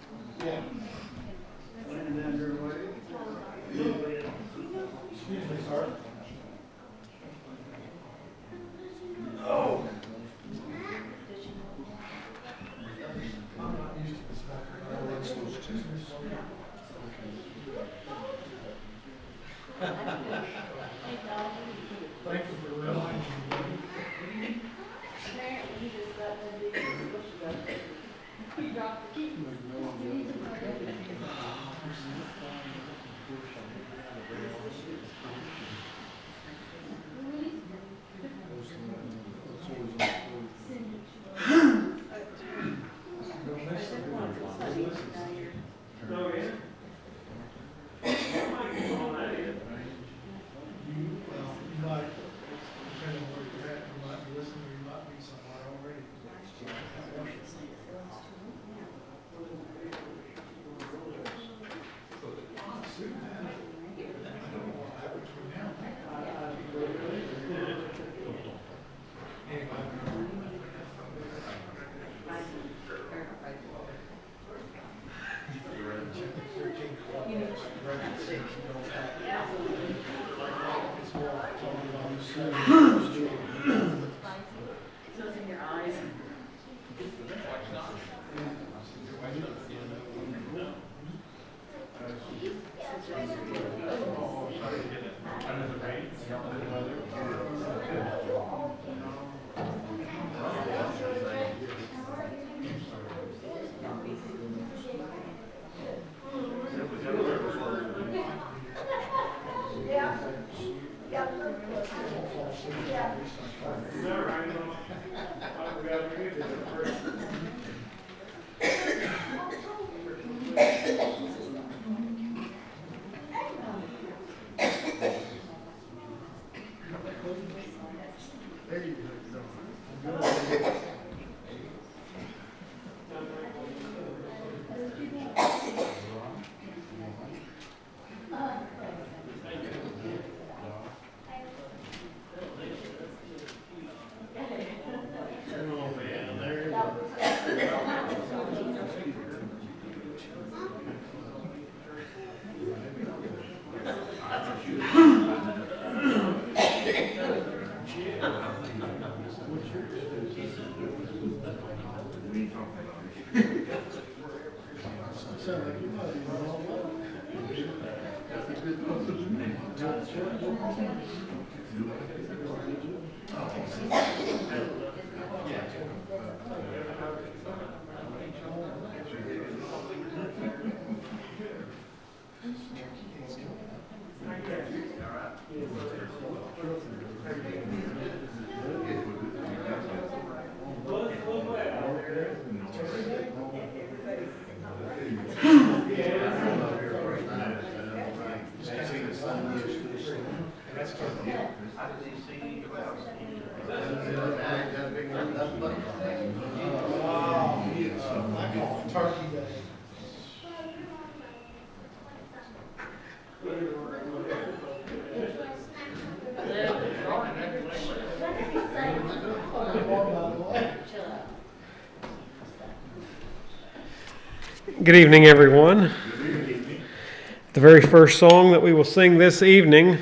Thank you for reminding me. Good evening, everyone. The very first song that we will sing this evening,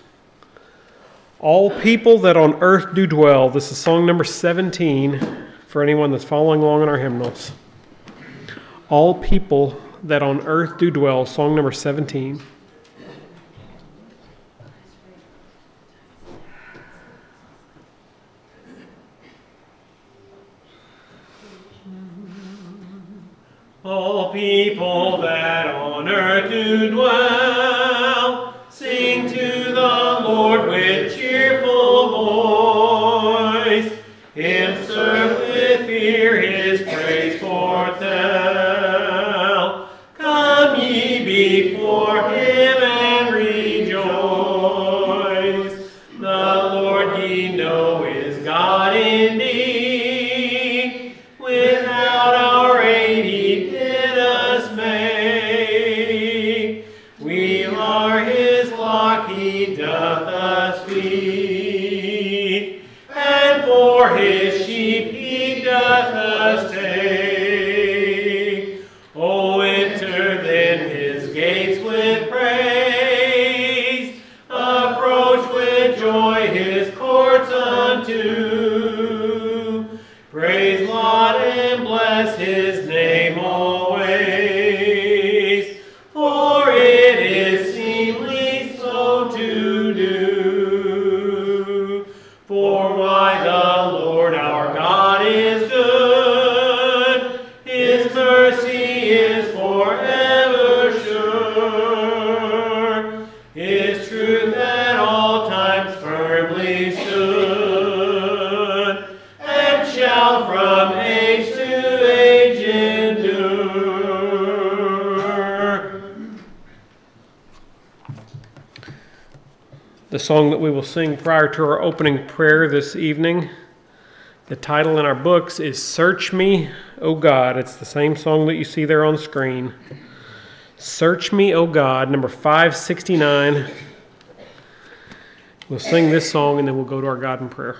All People That on Earth Do Dwell. This is song number 17 for anyone that's following along in our hymnals. All People That on Earth Do Dwell, song number 17. All people that on earth do dwell, sing to the Lord with cheerful voice. Him serve with fear, his praise foretell. Come ye before him and rejoice. The Lord ye know is God indeed. Without our aid he did us make. We Oh, enter then his gates with praise. Approach with joy his courts unto. Praise God and bless his name always. For it is seemly so to do. For why the Lord our God is good. His mercy is forever sure. His truth at all times firmly stood, and shall from age to age endure. The song that we will sing prior to our opening prayer this evening, the title in our books is Search Me, O God. It's the same song that you see there on screen. Search Me, O God, number 569. We'll sing this song and then we'll go to our God in prayer.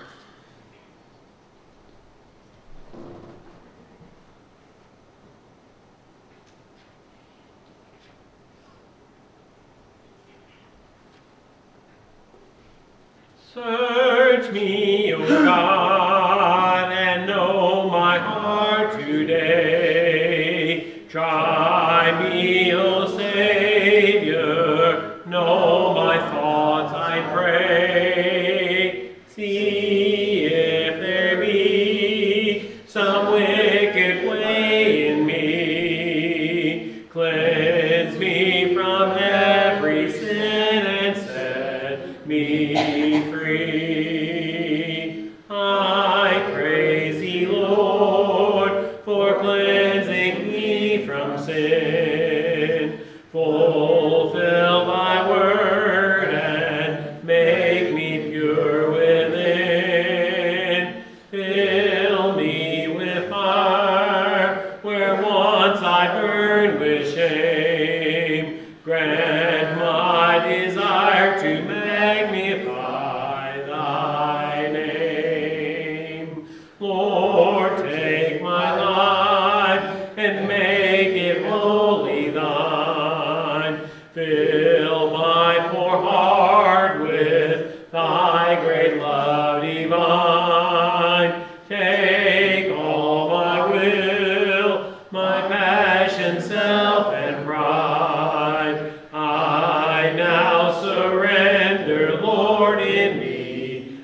Search me, O God, and know my heart today. Try me, O Savior, know my thoughts, I pray. See if there be some wicked way in me. Cleanse me from every sin and set me free. I praise thee, Lord, for cleansing me from sin. Fulfill thy word and make me pure within. Fill me with fire where once I burned with shame. Grant my desire to magnify thy name. Lord, take my life and make it wholly thine. Fill my poor heart with thy great love divine. Take all my will, my passion, self, and pride. I now surrender, Lord, in me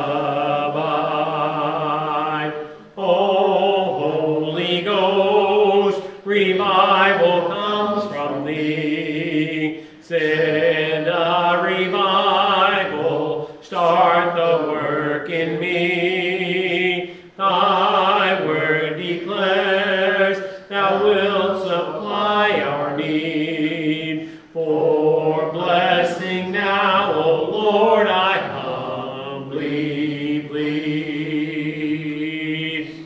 abide. O Holy Ghost, revival comes from thee. Send a revival, start the work in me. Thy word declares thou wilt supply our need. For blessing now, O Lord, I humbly plead.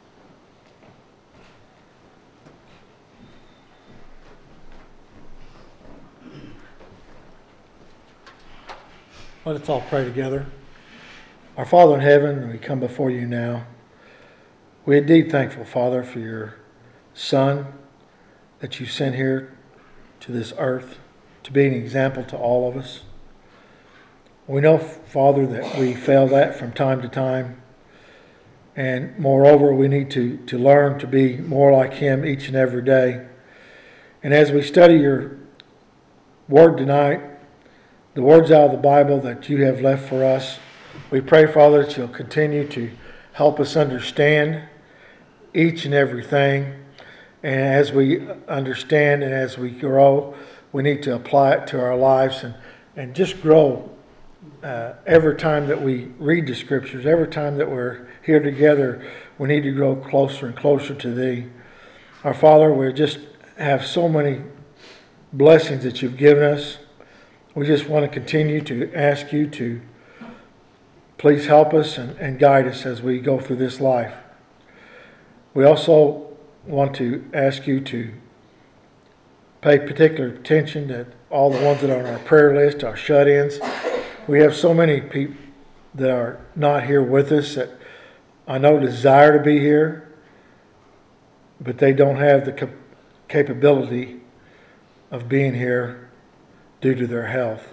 Let's all pray together. Our Father in heaven, we come before you now. We're indeed thankful, Father, for your Son that you sent here to this earth to be an example to all of us. We know, Father, that we fail that from time to time. And moreover, we need to learn to be more like him each and every day. And as we study your word tonight, the words out of the Bible that you have left for us, we pray, Father, that you'll continue to help us understand each and everything. And as we understand and as we grow, we need to apply it to our lives and just grow every time that we read the Scriptures, every time that we're here together, we need to grow closer and closer to Thee. Our Father, we just have so many blessings that you've given us. We just want to continue to ask you to please help us and guide us as we go through this life. We also want to ask you to pay particular attention to all the ones that are on our prayer list, our shut-ins. We have so many people that are not here with us that I know desire to be here, but they don't have capability of being here due to their health.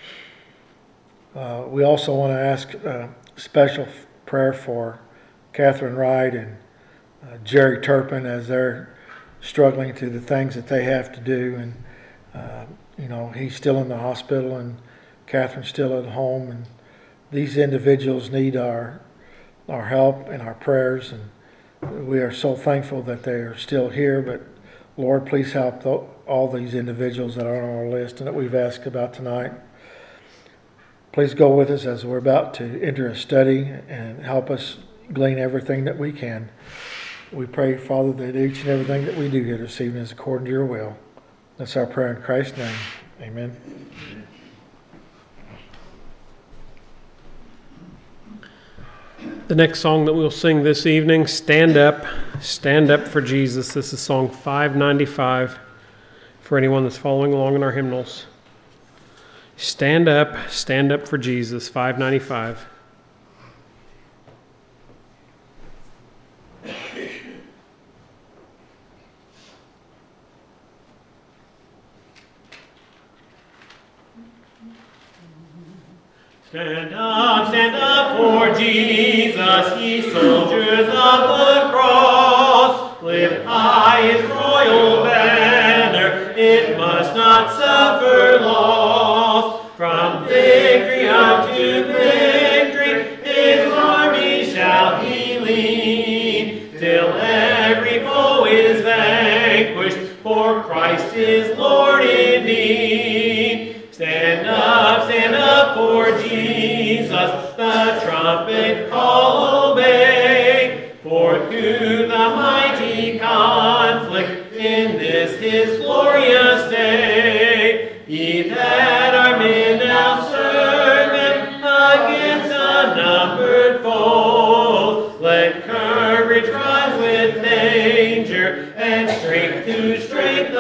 We also want to ask a special prayer for Catherine Wright and Jerry Turpin as they're struggling through the things that they have to do. And, he's still in the hospital and Catherine's still at home. And these individuals need our help and our prayers. And we are so thankful that they are still here. But Lord, please help all these individuals that are on our list and that we've asked about tonight. Please go with us as we're about to enter a study and help us glean everything that we can. We pray, Father, that each and everything that we do here this evening is according to your will. That's our prayer in Christ's name. Amen. The next song that we'll sing this evening, Stand Up for Jesus. This is song 595 for anyone that's following along in our hymnals. Stand up for Jesus, 595. Stand up for Jesus, ye soldiers of the cross. Lift high his royal banner, it must not suffer loss. From victory unto victory, his army shall he lead, till every foe is vanquished, for Christ is Lord indeed. Stand up for Jesus, the trumpet call obey. For through the mighty conflict in this his glorious day, ye that are men now serve him against unnumbered foes. Let courage rise with danger, and strength to strength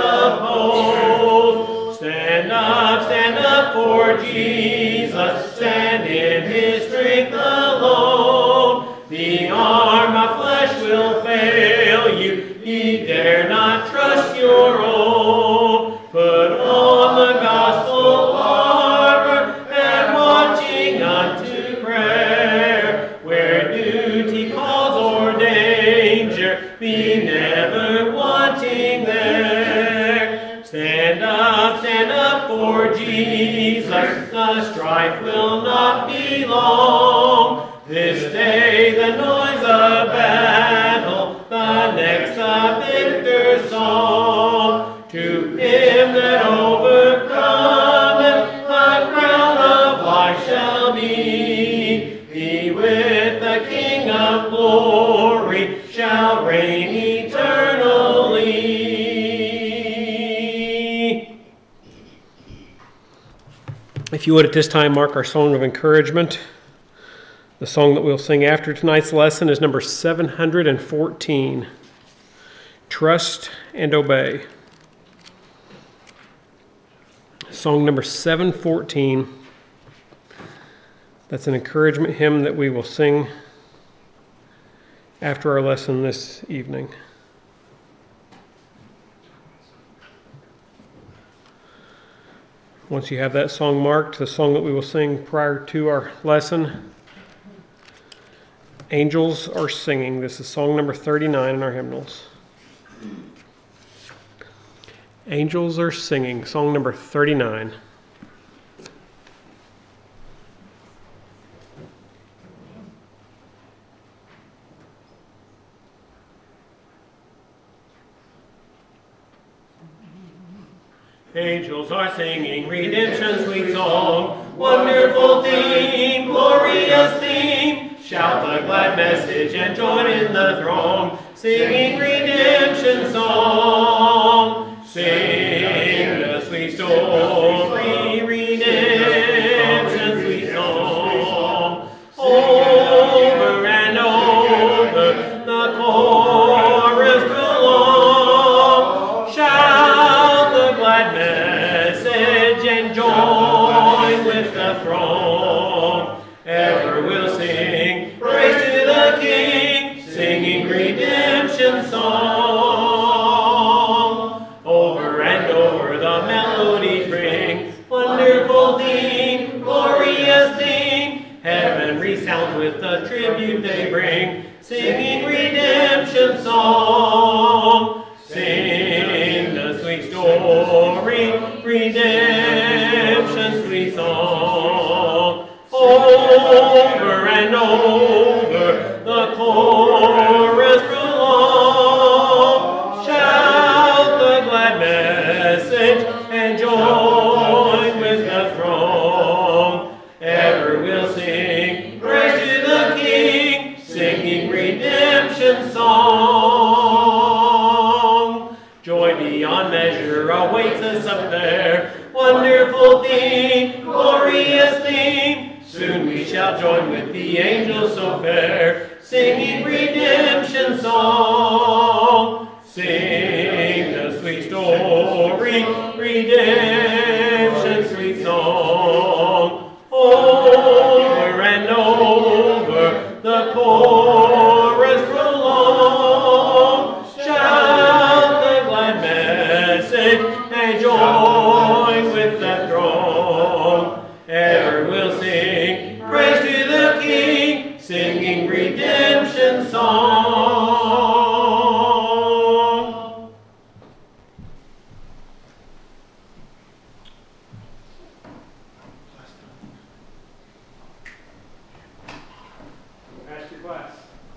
oppose. Stand up for Jesus, stand in his strength alone. The arm of flesh will fail you, ye dare not trust your own. Put on the gospel armor, and watching unto prayer, where duty calls or danger, be never wanting there. Stand up for Jesus, the strife will not be long. This day the noise of battle, the next the victor's song. To him that overcometh, a crown of life shall be. He with the King of glory shall reign eternally. If you would at this time mark our song of encouragement. The song that we'll sing after tonight's lesson is number 714, Trust and Obey. Song number 714. That's an encouragement hymn that we will sing after our lesson this evening. Once you have that song marked, the song that we will sing prior to our lesson, Angels Are Singing. This is song number 39 in our hymnals. Angels Are Singing, song number 39. Angels are singing redemption's sweet song, wonderful theme, glorious theme. Shout the glad message and join in the throng, singing redemption song. Sing the sweet story, redemption sweet song. Over and over the chorus belong. Shout the glad message and join with the throng. Ever will sing praise to the King, singing redemption song. Over and over the melody rings. Wonderful thing, glorious thing. Heaven resounds with the tribute they bring, singing redemption song. Sing the sweet story, redemption sweet song. Over and over the chorus prolong. Shout the glad message and join with the throng. Ever will sing praise to the King, singing redemption song. Joy beyond measure awaits us up there. Wonderful thing, glorious thing. Soon we shall join with the angels so fair, singing redemption song. Sing the sweet story, redemption sweet song. Over and over the chorus prolong. Shout the glad message and join with the throng. Ever will sing praise to the King, singing redemption song. Pass your class.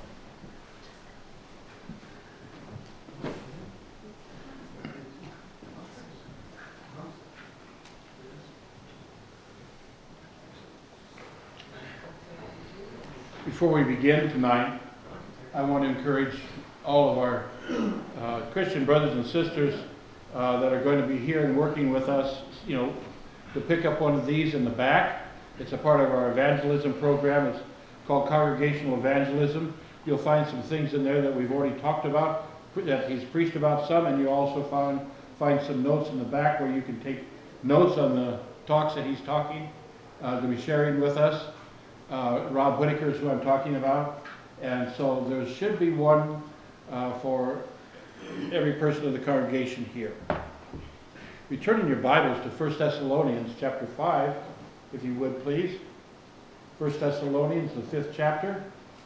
Before we begin tonight, I want to encourage all of our Christian brothers and sisters that are going to be here and working with us, to pick up one of these in the back. It's a part of our evangelism program. It's called Congregational Evangelism. You'll find some things in there that we've already talked about, that he's preached about some, and you'll also find some notes in the back where you can take notes on the talks that he's to be sharing with us. Rob Whitaker is who I'm talking about. And so there should be one for every person of the congregation here. Be turning your Bibles to 1 Thessalonians chapter 5, if you would please. 1 Thessalonians, the 5th chapter.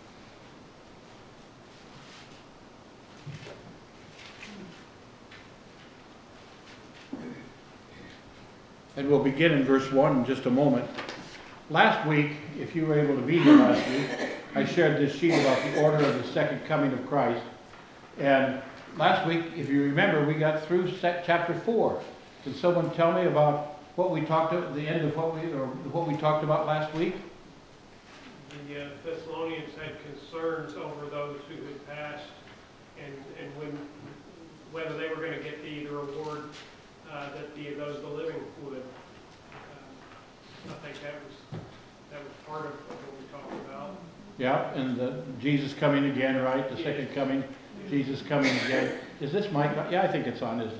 And we'll begin in verse 1 in just a moment. Last week, if you were able to be here last week, I shared this sheet about the order of the second coming of Christ. And last week, if you remember, we got through chapter 4. Can someone tell me about what we talked about, the end of what we talked about last week? The Thessalonians had concerns over those who had passed, and whether they were going to get the reward that those the living would. I think that was part of what we talked about. Yeah, and Jesus coming again, right? The second coming, Jesus coming again. Is this mic on? Yeah, I think it's on, isn't it?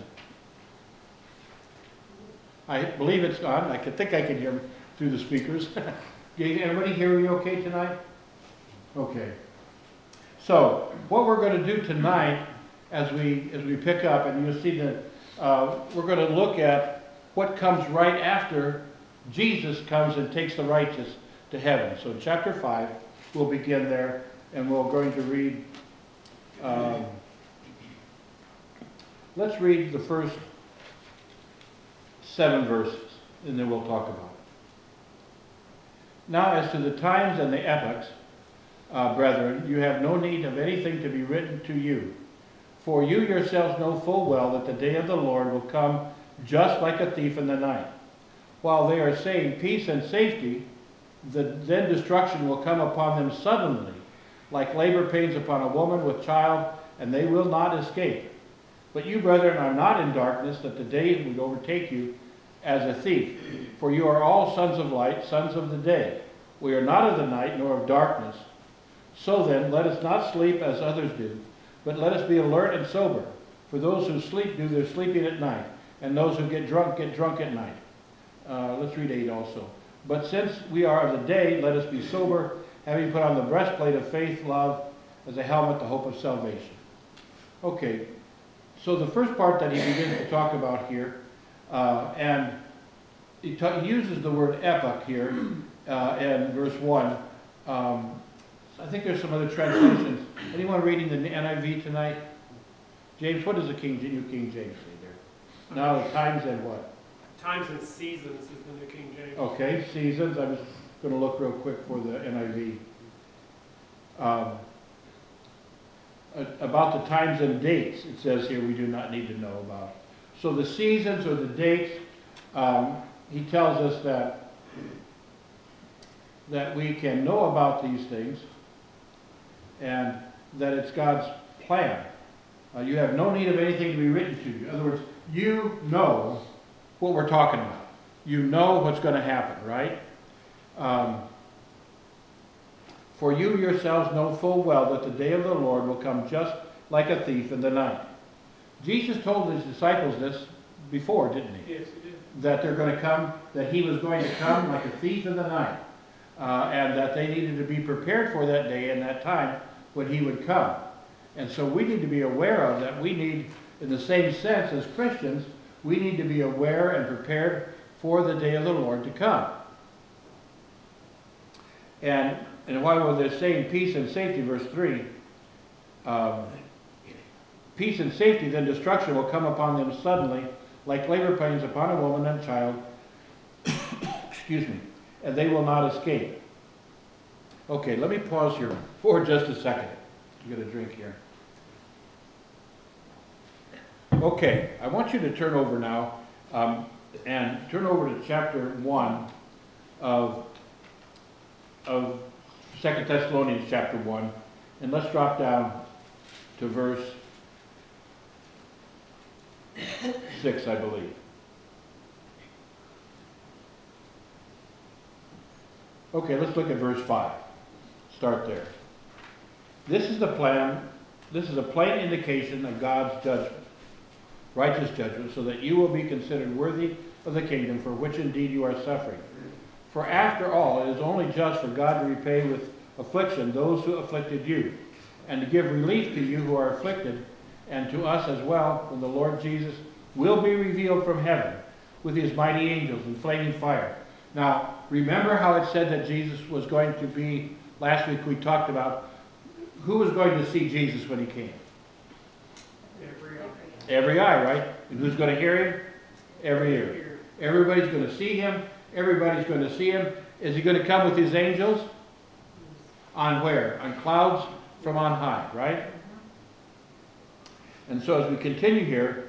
I believe it's on. I think I can hear him through the speakers. Everybody hear me okay tonight? Okay. So what we're going to do tonight, as we pick up, and you'll see that we're going to look at what comes right after Jesus comes and takes the righteous to heaven. So in chapter 5, we'll begin there, and we're going to read. Let's read the first 7 verses, and then we'll talk about it. Now, as to the times and the epochs, brethren, you have no need of anything to be written to you. For you yourselves know full well that the day of the Lord will come just like a thief in the night. While they are saying peace and safety, then destruction will come upon them suddenly, like labor pains upon a woman with child, and they will not escape. But you, brethren, are not in darkness, that the day would overtake you as a thief. For you are all sons of light, sons of the day. We are not of the night, nor of darkness. So then, let us not sleep as others do, but let us be alert and sober. For those who sleep do their sleeping at night, and those who get drunk at night. Let's read 8 also. But since we are of the day, let us be sober, having put on the breastplate of faith, love, as a helmet, the hope of salvation. Okay, So the first part that he begins to talk about here, and he uses the word epoch here in verse 1. I think there's some other translations. Anyone reading the NIV tonight? James, what does the New King James say there? Now the times and what? Times and seasons is the New King James. Okay, seasons. I was going to look real quick for the NIV. About the times and dates, it says here we do not need to know about. So the seasons or the dates, he tells us that we can know about these things and that it's God's plan. You have no need of anything to be written to you. In other words, you know what we're talking about. You know what's going to happen, right? For you yourselves know full well that the day of the Lord will come just like a thief in the night. Jesus told his disciples this before, didn't he? Yes, he did. That they're going to come, that he was going to come like a thief in the night. And that they needed to be prepared for that day and that time when he would come. And so we need to be aware of that. We need, in the same sense as Christians, we need to be aware and prepared for the day of the Lord to come. And while they're saying peace and safety, verse 3, peace and safety, then destruction will come upon them suddenly, like labor pains upon a woman and child, excuse me, and they will not escape. Okay, let me pause here for just a second to get a drink here. Okay, I want you to turn over now and turn over to chapter 1 of 2 Thessalonians chapter 1, and let's drop down to verse 6, I believe. Okay, let's look at verse 5. Start there. This is the plan. This is a plain indication of God's judgment, righteous judgment, so that you will be considered worthy of the kingdom for which indeed you are suffering. For after all, it is only just for God to repay with affliction those who afflicted you, and to give relief to you who are afflicted, and to us as well, when the Lord Jesus will be revealed from heaven with his mighty angels in flaming fire. Now, remember how it said that Jesus was going to be, last week we talked about, who was going to see Jesus when he came? Every eye. Every eye, right? And who's going to hear him? Every ear. Everybody's going to see him. Everybody's going to see him. Is he going to come with his angels? On where? On clouds from on high, right? And so as we continue here,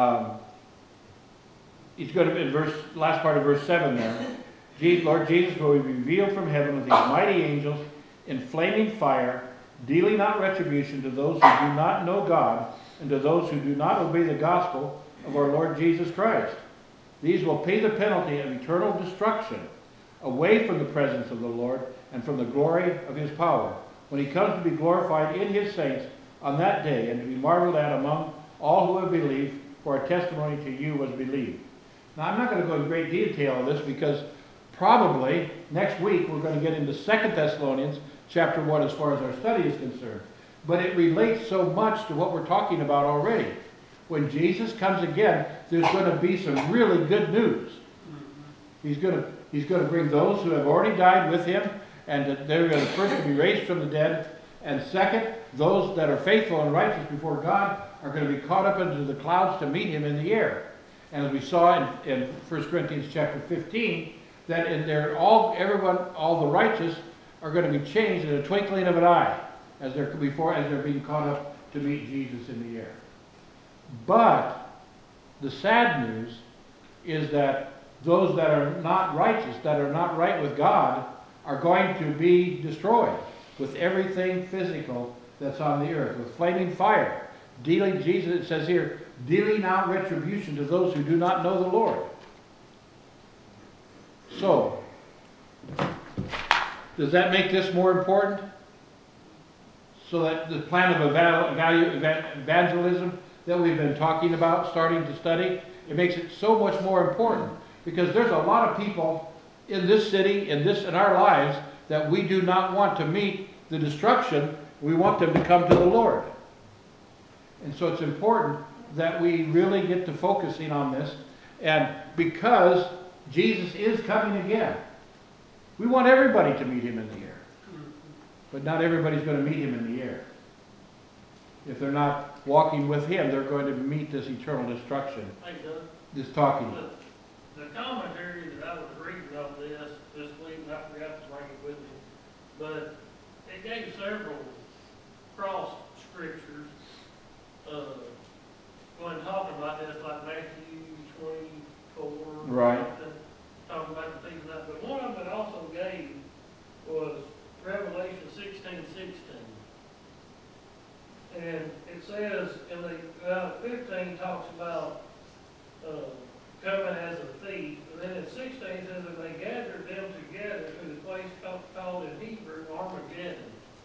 he's going to, in last part of verse 7 there, Lord Jesus will be revealed from heaven with these mighty angels in flaming fire, dealing out retribution to those who do not know God and to those who do not obey the gospel of our Lord Jesus Christ. These will pay the penalty of eternal destruction away from the presence of the Lord and from the glory of his power, when he comes to be glorified in his saints on that day and to be marveled at among all who have believed, for our testimony to you was believed. Now, I'm not going to go into great detail on this because probably next week we're going to get into 2 Thessalonians chapter 1 as far as our study is concerned. But it relates so much to what we're talking about already. When Jesus comes again, there's going to be some really good news. He's going to bring those who have already died with him, and that they're going to first be raised from the dead, and second, those that are faithful and righteous before God are going to be caught up into the clouds to meet him in the air. And as we saw in 1 Corinthians chapter 15, that in there all the righteous are going to be changed in a twinkling of an eye as they're being caught up to meet Jesus in the air. But the sad news is that those that are not righteous, that are not right with God, are going to be destroyed with everything physical that's on the earth, with flaming fire. Jesus, it says here, dealing out retribution to those who do not know the Lord. So, does that make this more important? So that the plan of evangelism that we've been talking about, starting to study, it makes it so much more important. Because there's a lot of people in this city, in our lives, that we do not want to meet the destruction. We want them to come to the Lord. And so it's important that we really get to focusing on this. And because Jesus is coming again, we want everybody to meet him in the air. But not everybody's going to meet him in the air. If they're not walking with him, they're going to meet this eternal destruction. Hey, Doug, This talking. the commentary that I was reading on this week, and I forgot to bring it with me, but it gave several cross scriptures when talking about this, like Matthew 24, Right. something, talking about the things like that. But one of them it also gave was Revelation 16:16. And it says, in the 15 talks about coming as a thief, and then in 16 says that they gathered them together to the place called in Hebrew Armageddon.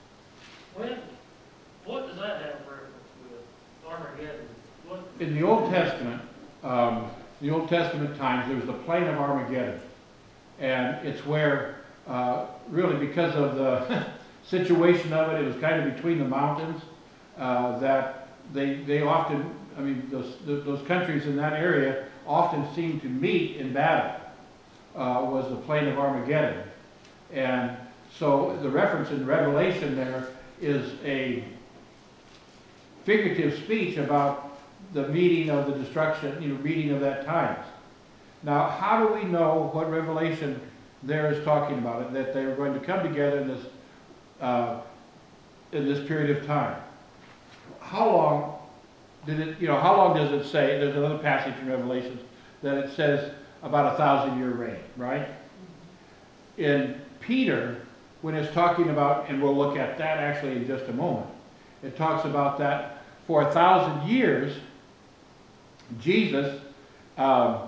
What does that have reference with? Armageddon. In the Old Testament times, there was the plain of Armageddon. And it's where, really because of the situation of it, it was kind of between the mountains, that they often, I mean, those countries in that area often seemed to meet in battle, was the plain of Armageddon. And so the reference in Revelation there is a figurative speech about the meeting of the destruction, meeting of that times. Now, how do we know what Revelation there is talking about? It, that they were going to come together in this period of time. How long did it? How long does it say? There's another passage in Revelation that it says about 1,000-year reign, right? In Peter, when it's talking about, and we'll look at that actually in just a moment, it talks about that for 1,000 years, Jesus, God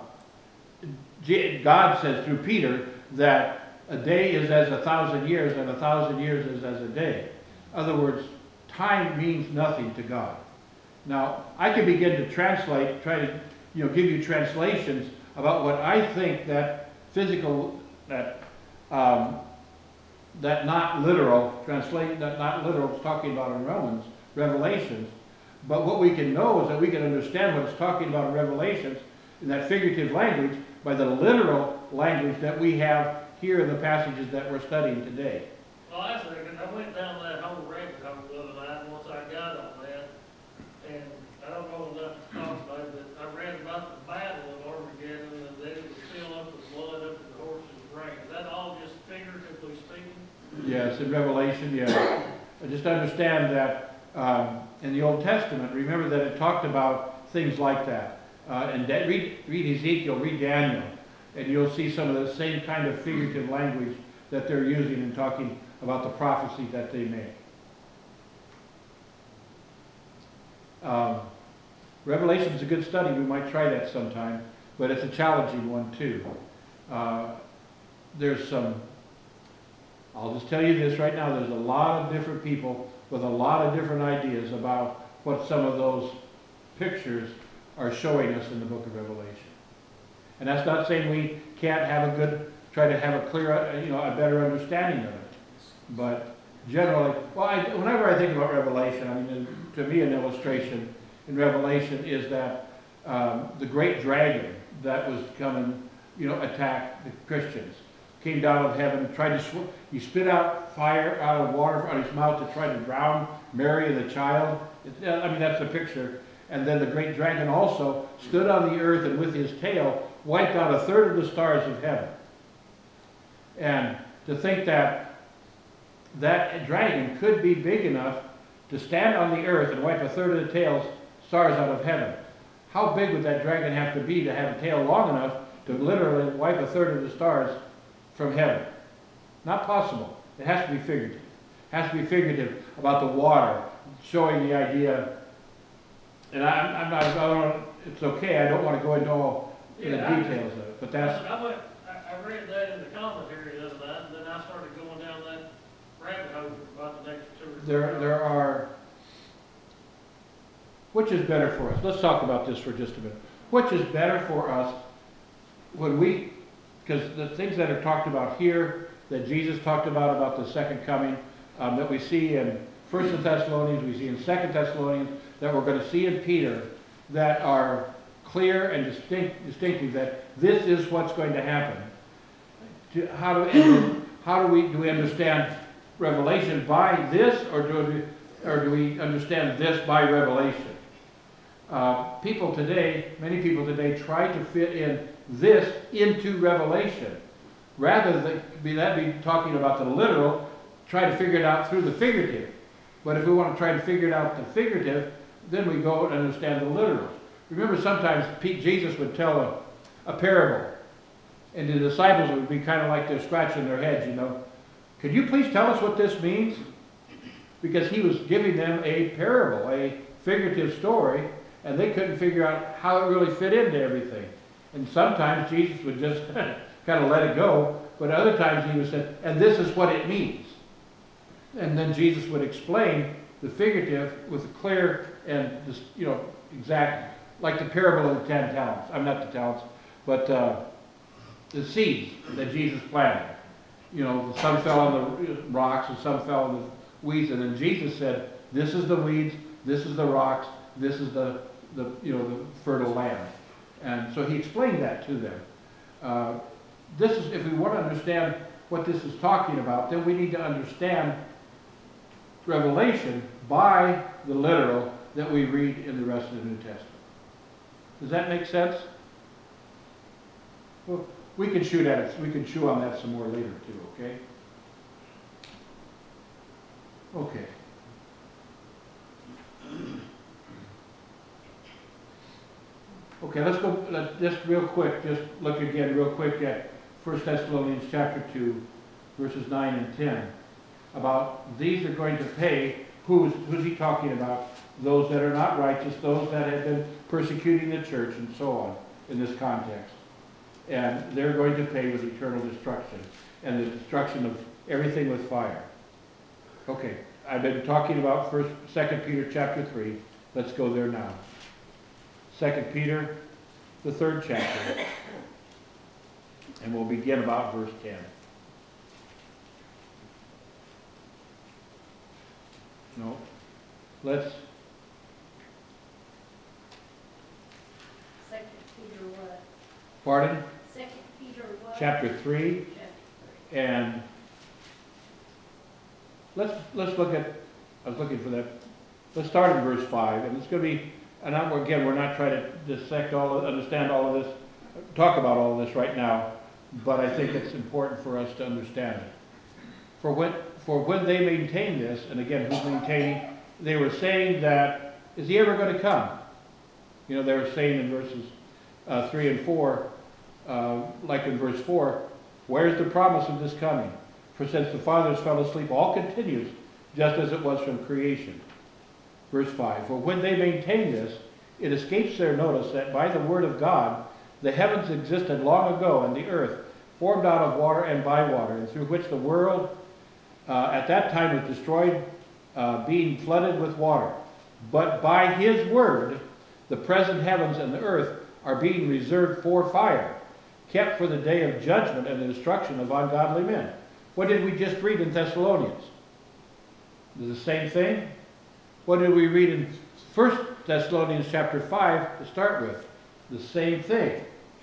says through Peter that a day is as 1,000 years and 1,000 years is as a day. In other words, time means nothing to God. Now, I can begin to translate, try to give you translations about what I think that physical, that not literal, translate that not literal is talking about in Revelations. But what we can know is that we can understand what it's talking about in Revelations in that figurative language by the literal language that we have here in the passages that we're studying today. Well, I went down that whole rabbit hole the other night once I got on that, and I don't know enough to talk about it, but I read about the battle of Armageddon and that it was filled up with blood up to the horse's rein. Is that all just figuratively speaking? Yes, in Revelation, yeah. Just understand that in the Old Testament, remember that it talked about things like that. And read Ezekiel, read Daniel, and you'll see some of the same kind of figurative language that they're using in talking about the prophecy that they make. Revelation is a good study. We might try that sometime, but it's a challenging one too. There's some, I'll just tell you this right now, there's a lot of different people with a lot of different ideas about what some of those pictures are showing us in the book of Revelation. And that's not saying we can't try to have a clear, a better understanding of it. But generally, whenever I think about Revelation, I mean, to me an illustration in Revelation is that the great dragon that was coming, attack the Christians, came down out of heaven, tried to he spit out fire out of water on his mouth to try to drown Mary and the child. That's the picture. And then the great dragon also stood on the earth and with his tail wiped out a third of the stars of heaven. And to think that that dragon could be big enough to stand on the earth and wipe a third of the stars out of heaven. How big would that dragon have to be to have a tail long enough to literally wipe a third of the stars from heaven? Not possible. It has to be figurative. It has to be figurative about the water, showing the idea. And it's okay, I don't want to go into all the details of it, but that's... I read that in the commentary the other night, and then I started going down that rabbit hole about the next 2 or 3 hours. There are... Which is better for us? Let's talk about this for just a minute. Which is better for us when we... Because the things that are talked about here, that Jesus talked about the second coming, that we see in 1 Thessalonians, we see in 2 Thessalonians, that we're going to see in Peter, that are clear and distinctive that this is what's going to happen. How do we understand Revelation by this, or do we understand this by revelation? Many people today try to fit in this into Revelation. Rather than be talking about the literal, try to figure it out through the figurative. But if we want to try to figure it out the figurative, then we go and understand the literal. Remember, sometimes Jesus would tell a parable, and the disciples would be kind of like they're scratching their heads, Could you please tell us what this means? Because he was giving them a parable, a figurative story, and they couldn't figure out how it really fit into everything. And sometimes Jesus would just kind of let it go, but other times he would say, and this is what it means. And then Jesus would explain the figurative with a clear and exact, like the parable of the 10 talents. I'm not the talents, but the seeds that Jesus planted. Some fell on the rocks and some fell on the weeds, and then Jesus said, this is the weeds, this is the rocks, this is the fertile land. And so he explained that to them. If we want to understand what this is talking about, then we need to understand Revelation by the literal that we read in the rest of the New Testament. Does that make sense? Well, we can shoot at it. We can chew on that some more later too, okay? Okay. Okay, let's go, just real quick, just look again real quick at 1 Thessalonians chapter 2, verses 9 and 10. About these are going to pay, who's he talking about? Those that are not righteous, those that have been persecuting the church, and so on, in this context. And they're going to pay with eternal destruction, and the destruction of everything with fire. Okay, I've been talking about 2 Peter chapter 3. Let's go there now. 2 Peter, the 3rd chapter, and we'll begin about verse 10. No, let's... 2 Peter what? Pardon? 2 Peter what? Chapter 3, and let's look at, I was looking for that, let's start in verse 5, and it's going to be, and again, we're not trying to dissect understand all of this, talk about all of this right now, but I think it's important for us to understand it. For when they maintain this, and again, who's maintaining, they were saying that, is he ever going to come? They were saying in verses 3 and 4, like in verse 4, where's the promise of this coming? For since the fathers fell asleep, all continues, just as it was from creation. Verse 5, for when they maintain this, it escapes their notice that by the word of God, the heavens existed long ago, and the earth, formed out of water and by water, and through which the world at that time was destroyed, being flooded with water. But by his word, the present heavens and the earth are being reserved for fire, kept for the day of judgment and the destruction of ungodly men. What did we just read in Thessalonians? The same thing? What did we read in 1 Thessalonians chapter 5 to start with? The same thing.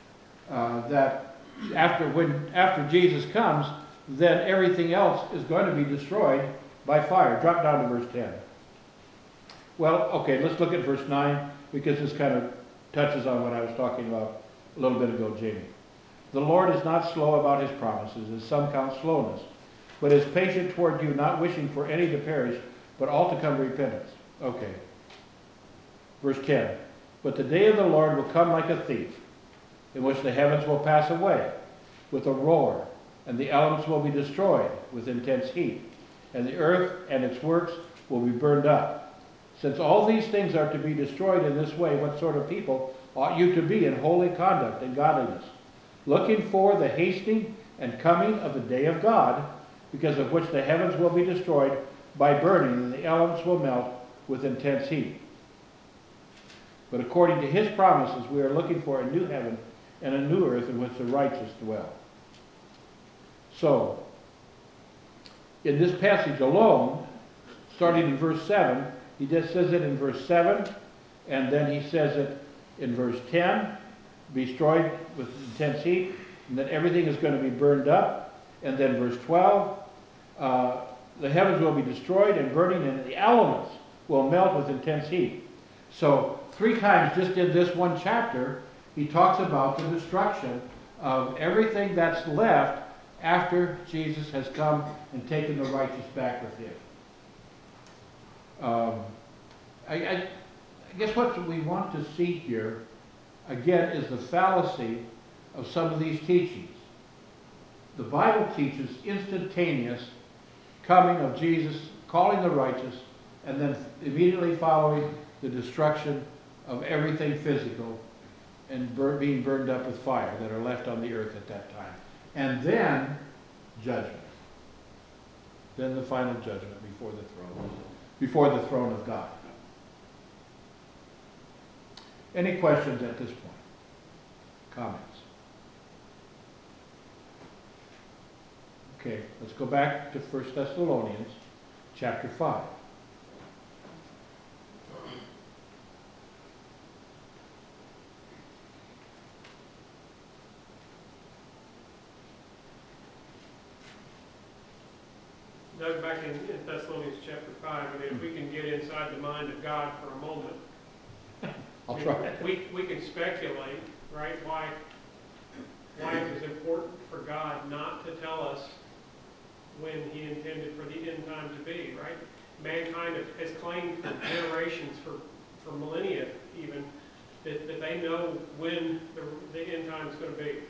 That after Jesus comes, then everything else is going to be destroyed by fire. Drop down to verse 10. Well, okay, let's look at verse 9, because this kind of touches on what I was talking about a little bit ago, Jamie. The Lord is not slow about his promises, as some count slowness, but is patient toward you, not wishing for any to perish, but all to come to repentance. Okay. Verse 10. But the day of the Lord will come like a thief, in which the heavens will pass away with a roar, and the elements will be destroyed with intense heat, and the earth and its works will be burned up. Since all these things are to be destroyed in this way, what sort of people ought you to be in holy conduct and godliness, looking for the hastening and coming of the day of God, because of which the heavens will be destroyed by burning, and the elements will melt with intense heat. But according to his promises, we are looking for a new heaven and a new earth in which the righteous dwell. So, in this passage alone, starting in verse 7, he just says it in verse 7, And then he says it in verse 10, be destroyed with intense heat, and that everything is going to be burned up. And then verse 12, the heavens will be destroyed and burning, and the elements will melt with intense heat. So 3 times just in this one chapter, he talks about the destruction of everything that's left after Jesus has come and taken the righteous back with him. I guess what we want to see here, again, is the fallacy of some of these teachings. The Bible teaches instantaneous coming of Jesus, calling the righteous, and then immediately following the destruction of everything physical and being burned up with fire that are left on the earth at that time. And then judgment. Then the final judgment before the throne of God. Any questions at this point? Comments? Okay, let's go back to 1 Thessalonians chapter 5. Doug, back in Thessalonians chapter 5, I mean, if we can get inside the mind of God for a moment, I'll try. We can speculate, right, why it was important for God not to tell us when he intended for the end time to be, right? Mankind has claimed for generations, for millennia even, that they know when the end time is going to be.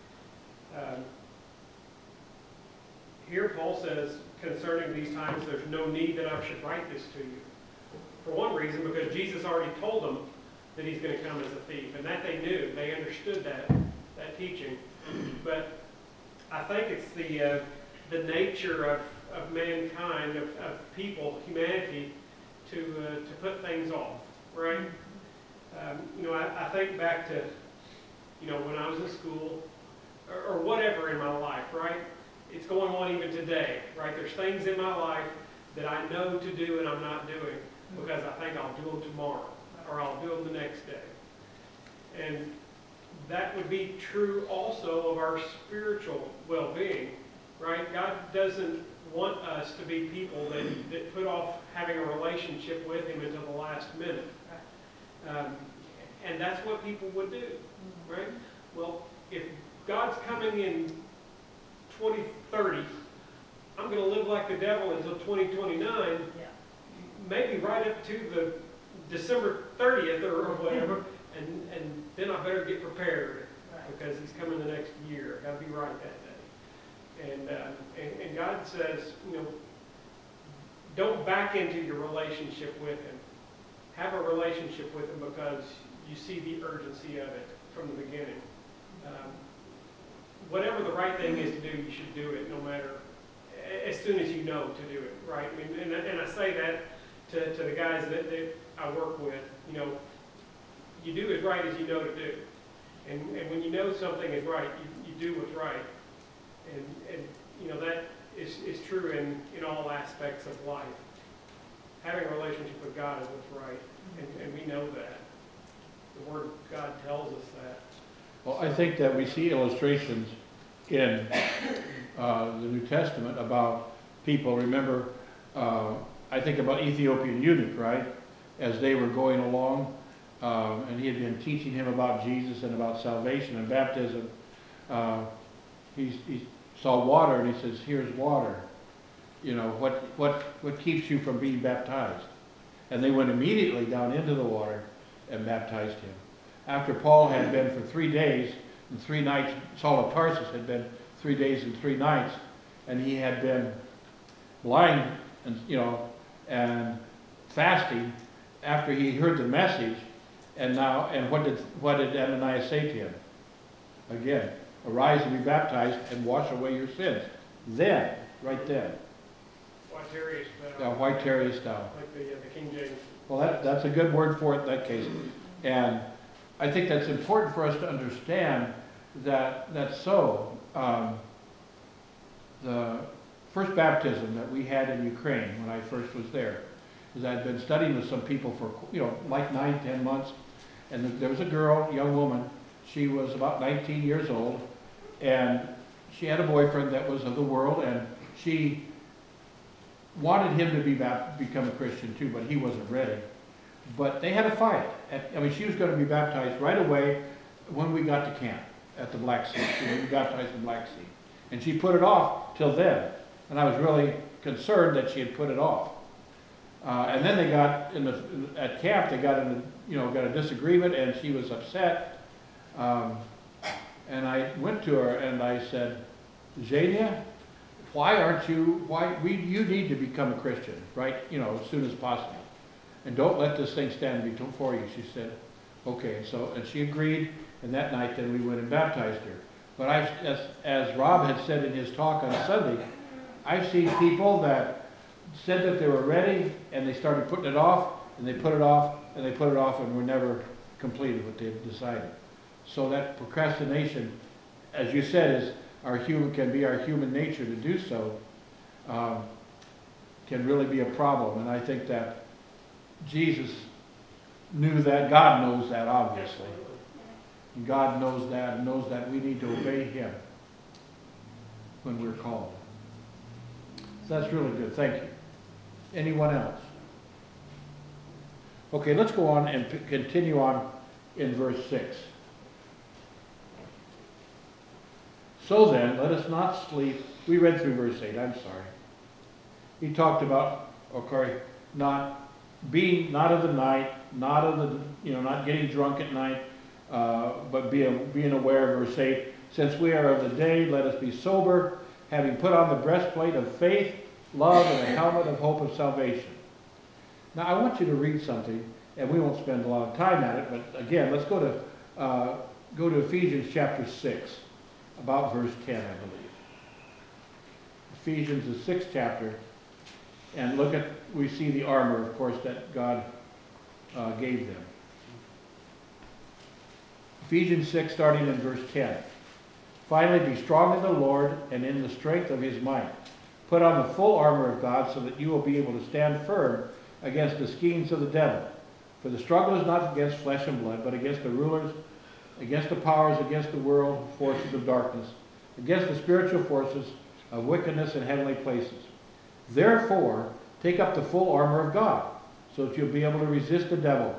Here Paul says, concerning these times, there's no need that I should write this to you. For one reason, because Jesus already told them that he's going to come as a thief, and that they knew. They understood that teaching. But I think it's the nature of mankind, of people, humanity, to put things off, right? I think back to, when I was in school, or whatever in my life, right? It's going on even today, right? There's things in my life that I know to do and I'm not doing because I think I'll do them tomorrow or I'll do them the next day. And that would be true also of our spiritual well-being, right? God doesn't want us to be people that put off having a relationship with him until the last minute. And that's what people would do, right? Well, if God's coming in 2030, I'm going to live like the devil until 2029, maybe right up to the December 30th or whatever, and then I better get prepared because he's coming the next year. I've got to be right that day. And God says, don't back into your relationship with him. Have a relationship with him because you see the urgency of it from the beginning. Whatever the right thing is to do, you should do it no matter, as soon as you know to do it, right? I mean, and I say that to the guys that I work with, you do as right as you know to do. And when you know something is right, you do what's right. And that is true in all aspects of life. Having a relationship with God is what's right, and we know that. The Word of God tells us that. Well, I think that we see illustrations in the New Testament about people. Remember, I think about Ethiopian eunuch, right? As they were going along, and he had been teaching him about Jesus and about salvation and baptism. He saw water and he says, "Here's water. What keeps you from being baptized?" And they went immediately down into the water and baptized him. After Paul had been for 3 days and 3 nights, Saul of Tarsus had been 3 days and 3 nights, and he had been blind and fasting after he heard the message. And what did Ananias say to him? Again, arise and be baptized and wash away your sins. Then, right then. Why tarriest thou? Why tarriest thou? Like the King James. Well, that's a good word for it in that case. And I think that's important for us to understand that's so. The first baptism that we had in Ukraine when I first was there, is I'd been studying with some people for, like 9, 10 months, and there was a girl, young woman, she was about 19 years old, and she had a boyfriend that was of the world, and she wanted him to become a Christian too, but he wasn't ready. But they had a fight. She was going to be baptized right away when we got to camp at the Black Sea. She was baptized in the Black Sea. And she put it off till then. And I was really concerned that she had put it off. And then they got at camp, they got got a disagreement, and she was upset. And I went to her and I said, Xenia, you need to become a Christian, right? As soon as possible. And don't let this thing stand before you. She said, okay. And she agreed, and that night then we went and baptized her. But as Rob had said in his talk on Sunday, I've seen people that said that they were ready, and they started putting it off, and they put it off, and they put it off, and were never completed what they decided. So that procrastination, as you said, can be our human nature to do so, can really be a problem. And I think that Jesus knew that. God knows that, obviously. And God knows that, and knows that we need to obey Him when we're called. So that's really good. Thank you. Anyone else? Okay, let's go on and continue on in verse 6. So then, let us not sleep. We read through verse 8, I'm sorry. He talked about, not of the night, not getting drunk at night, but being aware of verse 8. Since we are of the day, let us be sober, having put on the breastplate of faith, love, and the helmet of hope of salvation. Now I want you to read something, and we won't spend a lot of time at it, but again, let's go to Ephesians chapter 6, about verse 10, I believe. Ephesians, the 6th chapter, and we see the armor, of course, that God gave them. Ephesians 6, starting in verse 10. Finally, be strong in the Lord and in the strength of His might. Put on the full armor of God so that you will be able to stand firm against the schemes of the devil. For the struggle is not against flesh and blood, but against the rulers, against the powers, against the world forces of darkness, against the spiritual forces of wickedness in heavenly places. Therefore, take up the full armor of God, so that you'll be able to resist the devil.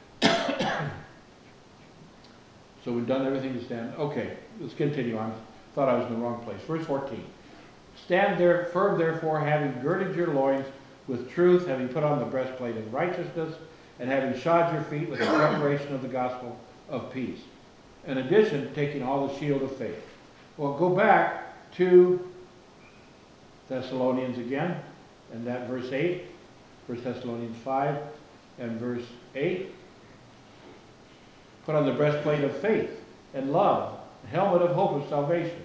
So we've done everything to stand. Okay, let's continue on. Thought I was in the wrong place. Verse 14. Stand there firm, therefore, having girded your loins with truth, having put on the breastplate of righteousness, and having shod your feet with the preparation of the gospel of peace. In addition, taking all the shield of faith. Well, go back to Thessalonians again, and that verse 8, 1 Thessalonians 5 and verse 8. Put on the breastplate of faith and love, the helmet of hope of salvation.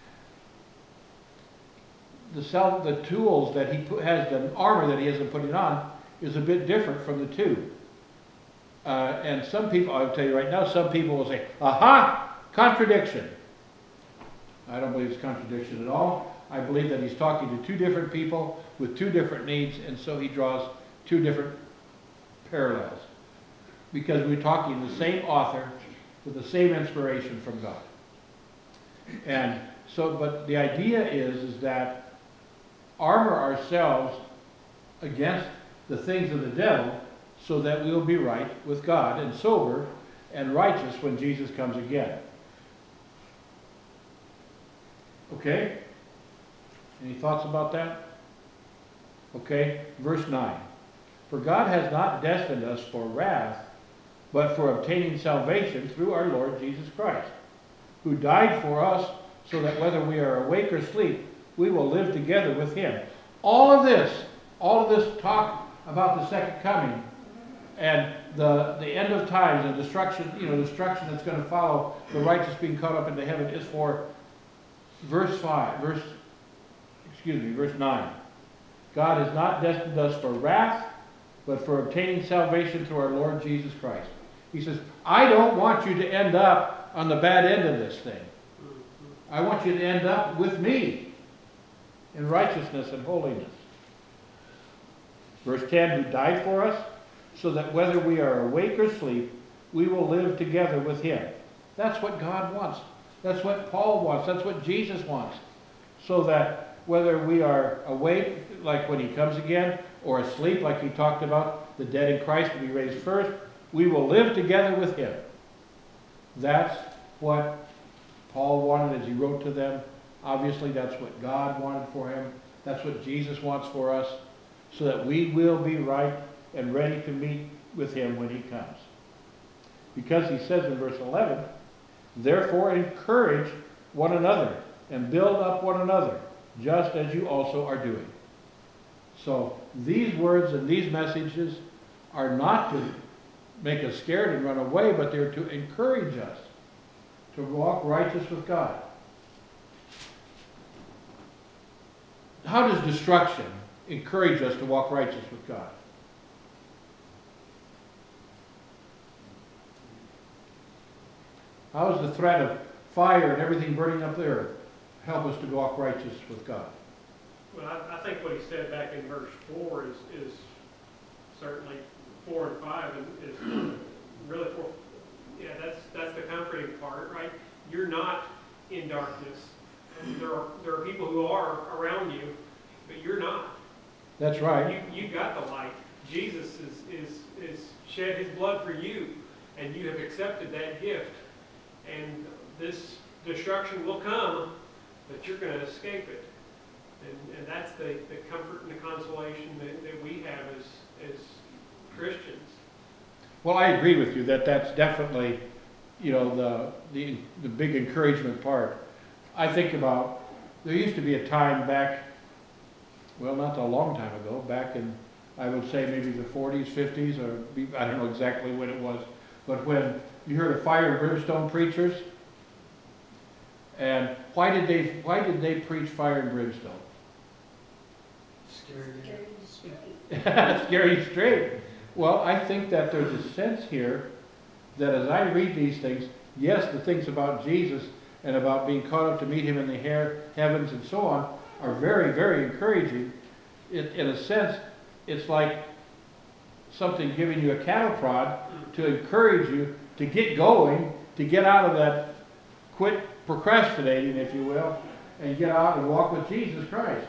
The tools that he has, the armor that he hasn't put on, is a bit different from the two. And some people, I'll tell you right now, some people will say, aha, contradiction. I don't believe it's contradiction at all. I believe that he's talking to two different people with two different needs, and so he draws two different parallels. Because we're talking the same author with the same inspiration from God. And so, but the idea is that armor ourselves against the things of the devil so that we'll be right with God and sober and righteous when Jesus comes again. Okay? Any thoughts about that? Okay, verse 9. For God has not destined us for wrath, but for obtaining salvation through our Lord Jesus Christ, who died for us so that whether we are awake or asleep, we will live together with Him. All of this talk about the second coming and the end of times and destruction that's going to follow the righteous being caught up into heaven is for verse 9. God has not destined us for wrath, but for obtaining salvation through our Lord Jesus Christ. He says, I don't want you to end up on the bad end of this thing. I want you to end up with me in righteousness and holiness. Verse 10, who died for us, so that whether we are awake or asleep, we will live together with him. That's what God wants. That's what Paul wants. That's what Jesus wants. So that whether we are awake, like when he comes again, or asleep, like he talked about, the dead in Christ to be raised first, we will live together with him. That's what Paul wanted as he wrote to them. Obviously, that's what God wanted for him. That's what Jesus wants for us, so that we will be right and ready to meet with him when he comes. Because he says in verse 11, therefore encourage one another and build up one another, just as you also are doing. So these words and these messages are not to make us scared and run away, but they're to encourage us to walk righteous with God. How does destruction encourage us to walk righteous with God? How does the threat of fire and everything burning up the earth help us to walk righteous with God? Well, I think what he said back in verse 4 is certainly 4 and 5 and is really 4. Yeah, that's the comforting part, right? You're not in darkness. There are people who are around you, but you're not. That's right. You got the light. Jesus is shed his blood for you, and you have accepted that gift. And this destruction will come, but you're going to escape it. And that's the comfort and the consolation that we have as Christians. Well, I agree with you that that's definitely, the big encouragement part. I think about, there used to be a time back, well, not a long time ago, back in, I would say maybe the 40s, 50s, or I don't know exactly when it was, but when you heard of fire and brimstone preachers, and why did they preach fire and brimstone? Scary straight. Well, I think that there's a sense here that as I read these things, yes, the things about Jesus and about being caught up to meet him in the heavens and so on are very, very encouraging. In a sense, it's like something giving you a cattle prod to encourage you to get going, to get out of that, quit procrastinating, if you will, and get out and walk with Jesus Christ.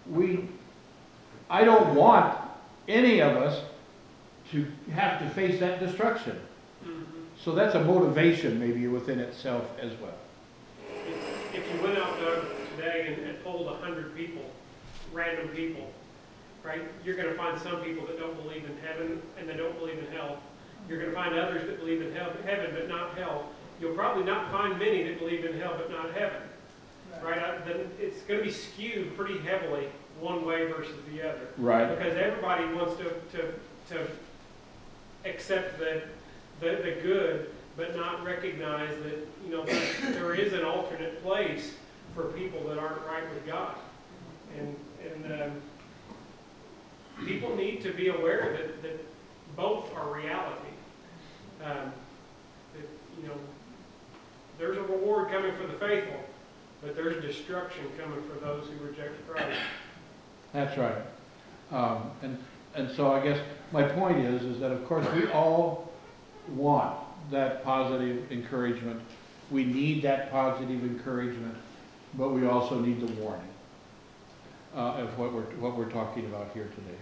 I don't want any of us to have to face that destruction. Mm-hmm. So that's a motivation maybe within itself as well. If you went out, Doug, today and polled 100 people, random people, right, you're going to find some people that don't believe in heaven and they don't believe in hell. You're going to find others that believe in heaven but not hell. You'll probably not find many that believe in hell but not heaven. Right? Then it's going to be skewed pretty heavily one way versus the other. Right. Because everybody wants to accept the good, but not recognize that there is an alternate place for people that aren't right with God, and people need to be aware that both are reality. There's a reward coming for the faithful, but there's destruction coming for those who reject Christ. That's right. And so I guess my point is that of course we all want that positive encouragement. We need that positive encouragement, but we also need the warning of what we're talking about here today.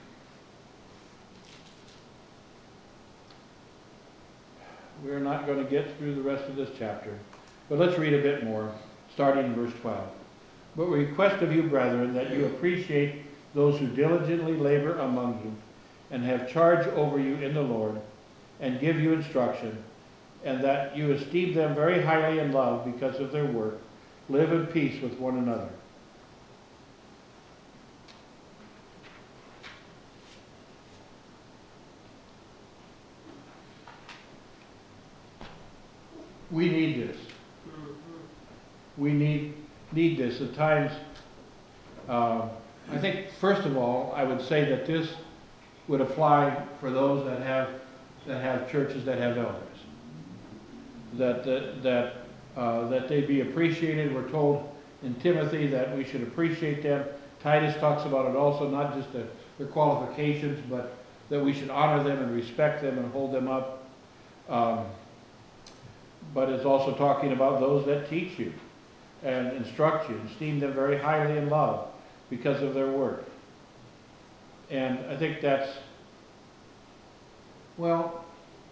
We're not going to get through the rest of this chapter, but let's read a bit more, starting in verse 12. But we request of you, brethren, that you appreciate those who diligently labor among you and have charge over you in the Lord and give you instruction, and that you esteem them very highly in love because of their work. Live in peace with one another. We need this. We need this. At times, I think, first of all, I would say that this would apply for those that have churches that have elders. That they be appreciated. We're told in Timothy that we should appreciate them. Titus talks about it also, not just to their qualifications, but that we should honor them and respect them and hold them up. But it's also talking about those that teach you and instruct you, and esteem them very highly in love because of their work. And I think that's, well,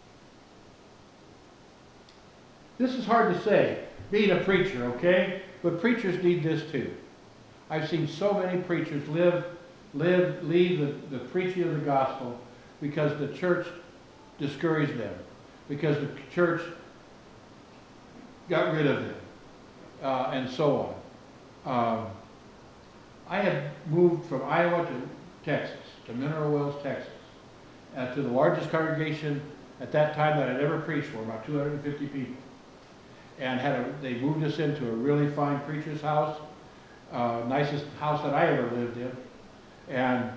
this is hard to say, being a preacher, okay? But preachers need this too. I've seen so many preachers leave the preaching of the gospel because the church discouraged them, because the church got rid of them, and so on. I had moved from Iowa to Texas, to Mineral Wells, Texas, to the largest congregation at that time that I'd ever preached for, about 250 people. And they moved us into a really fine preacher's house, nicest house that I ever lived in. And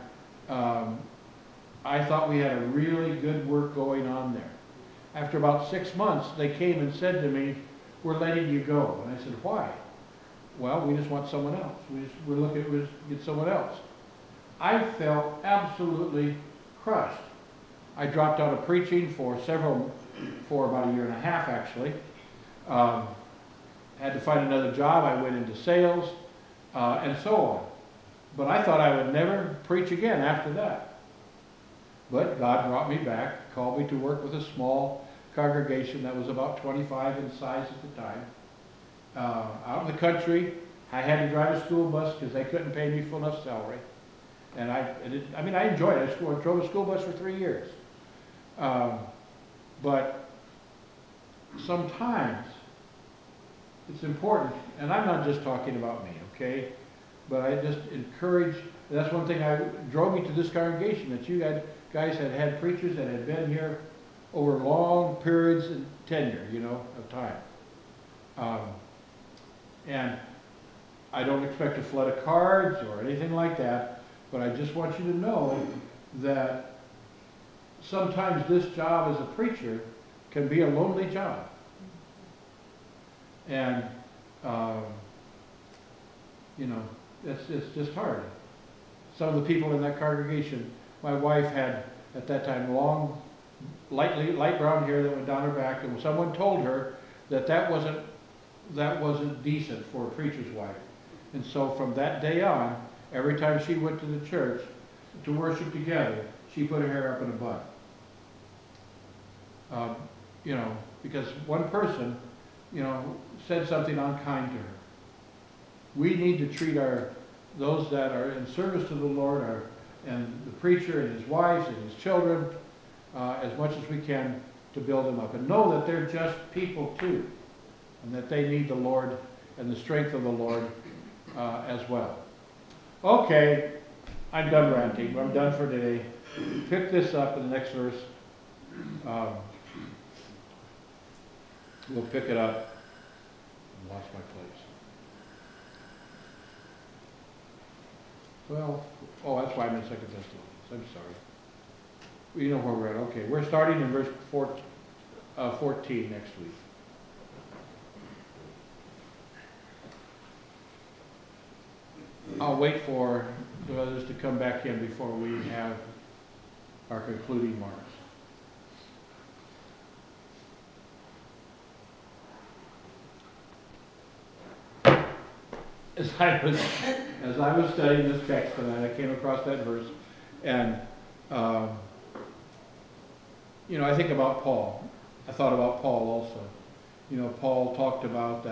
I thought we had a really good work going on there. After about 6 months, they came and said to me, "We're letting you go." And I said, "Why?" "Well, we just want someone else. We're looking to get someone else." I felt absolutely crushed. I dropped out of preaching for about a year and a half, actually. Had to find another job. I went into sales, and so on. But I thought I would never preach again after that. But God brought me back, called me to work with a small congregation that was about 25 in size at the time. Out in the country, I had to drive a school bus because they couldn't pay me full enough salary. And I enjoyed it. I drove a school bus for 3 years. But sometimes it's important, and I'm not just talking about me, okay? But I just encourage, that's one thing that drove me to this congregation, that you guys had preachers that had been here over long periods and tenure, of time. And I don't expect a flood of cards or anything like that, but I just want you to know that sometimes this job as a preacher can be a lonely job. And, it's just hard. Some of the people in that congregation, my wife had, at that time, long, light brown hair that went down her back, and someone told her that wasn't decent for a preacher's wife. And so from that day on, every time she went to the church to worship together, she put her hair up in a bun. Because one person, said something unkind to her. We need to treat those that are in service to the Lord, and the preacher and his wives and his children, as much as we can to build them up. And know that they're just people too, and that they need the Lord and the strength of the Lord as well. Okay, I'm done ranting. I'm done for today. Pick this up in the next verse. We'll pick it up. I lost my place. That's why I'm in 2 Thessalonians. I'm sorry. You know where we're at. Okay, we're starting in verse 14 next week. I'll wait for the others to come back in before we have our concluding marks. As I was studying this text tonight, I came across that verse, and I think about Paul. I thought about Paul also. Paul talked about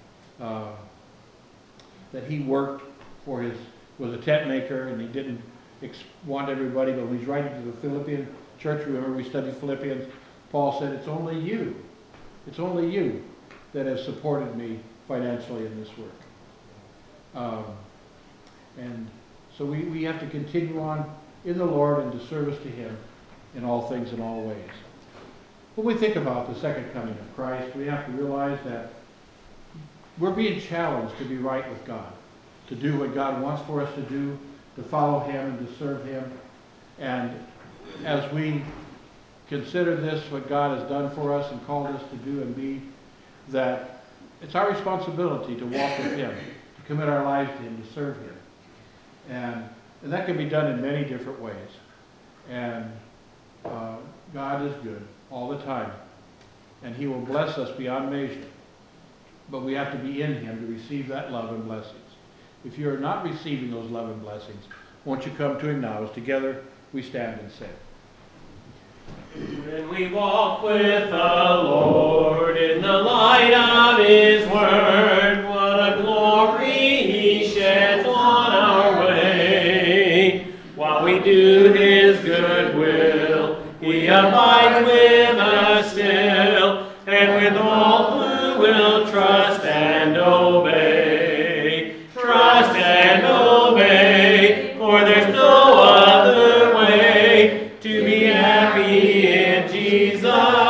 that he worked was a tent maker, and he didn't want everybody, but when he's writing to the Philippian church, remember we studied Philippians, Paul said, it's only you that have supported me financially in this work. And so we have to continue on in the Lord and to service to Him in all things and all ways. When we think about the second coming of Christ, we have to realize that we're being challenged to be right with God, to do what God wants for us to do, to follow Him and to serve Him. And as we consider this, what God has done for us and called us to do and be, that it's our responsibility to walk with Him, to commit our lives to Him, to serve Him. And And that can be done in many different ways. And God is good all the time. And He will bless us beyond measure. But we have to be in Him to receive that love and blessings. If you are not receiving those love and blessings, won't you come to Him now as together we stand and sing. When we walk with the Lord in the light of His Word, what a glory He sheds on our way. While we do His good will, He abides with us still, and with all who will trust and obey. Trust and obey, for there's no other way to be happy in Jesus,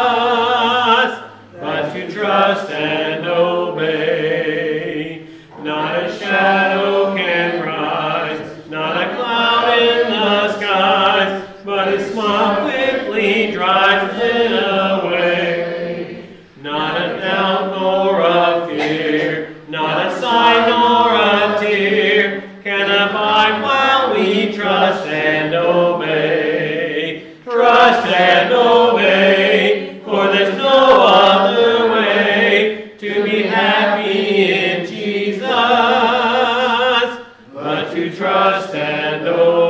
but to trust and obey. Not a shadow can rise, not a cloud in the skies, but His smile quickly drives it away. Not a doubt nor a fear, not a sigh nor a tear, can abide while we trust and obey. Trust and obey, for there's no other way to be happy in Jesus, but to trust and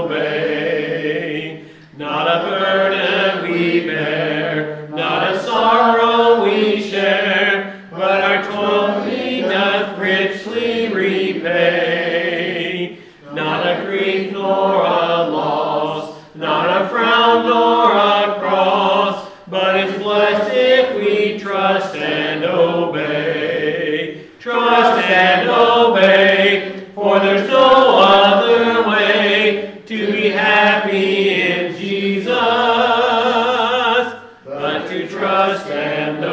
obey. Not a burden we bear, not a sorrow we share, but our toil He doth richly repay. Not a grief nor a loss, not a frown nor a cross, but is blessed if we trust and obey. Trust and obey, for there's no other way to be happy in Jesus, but to trust and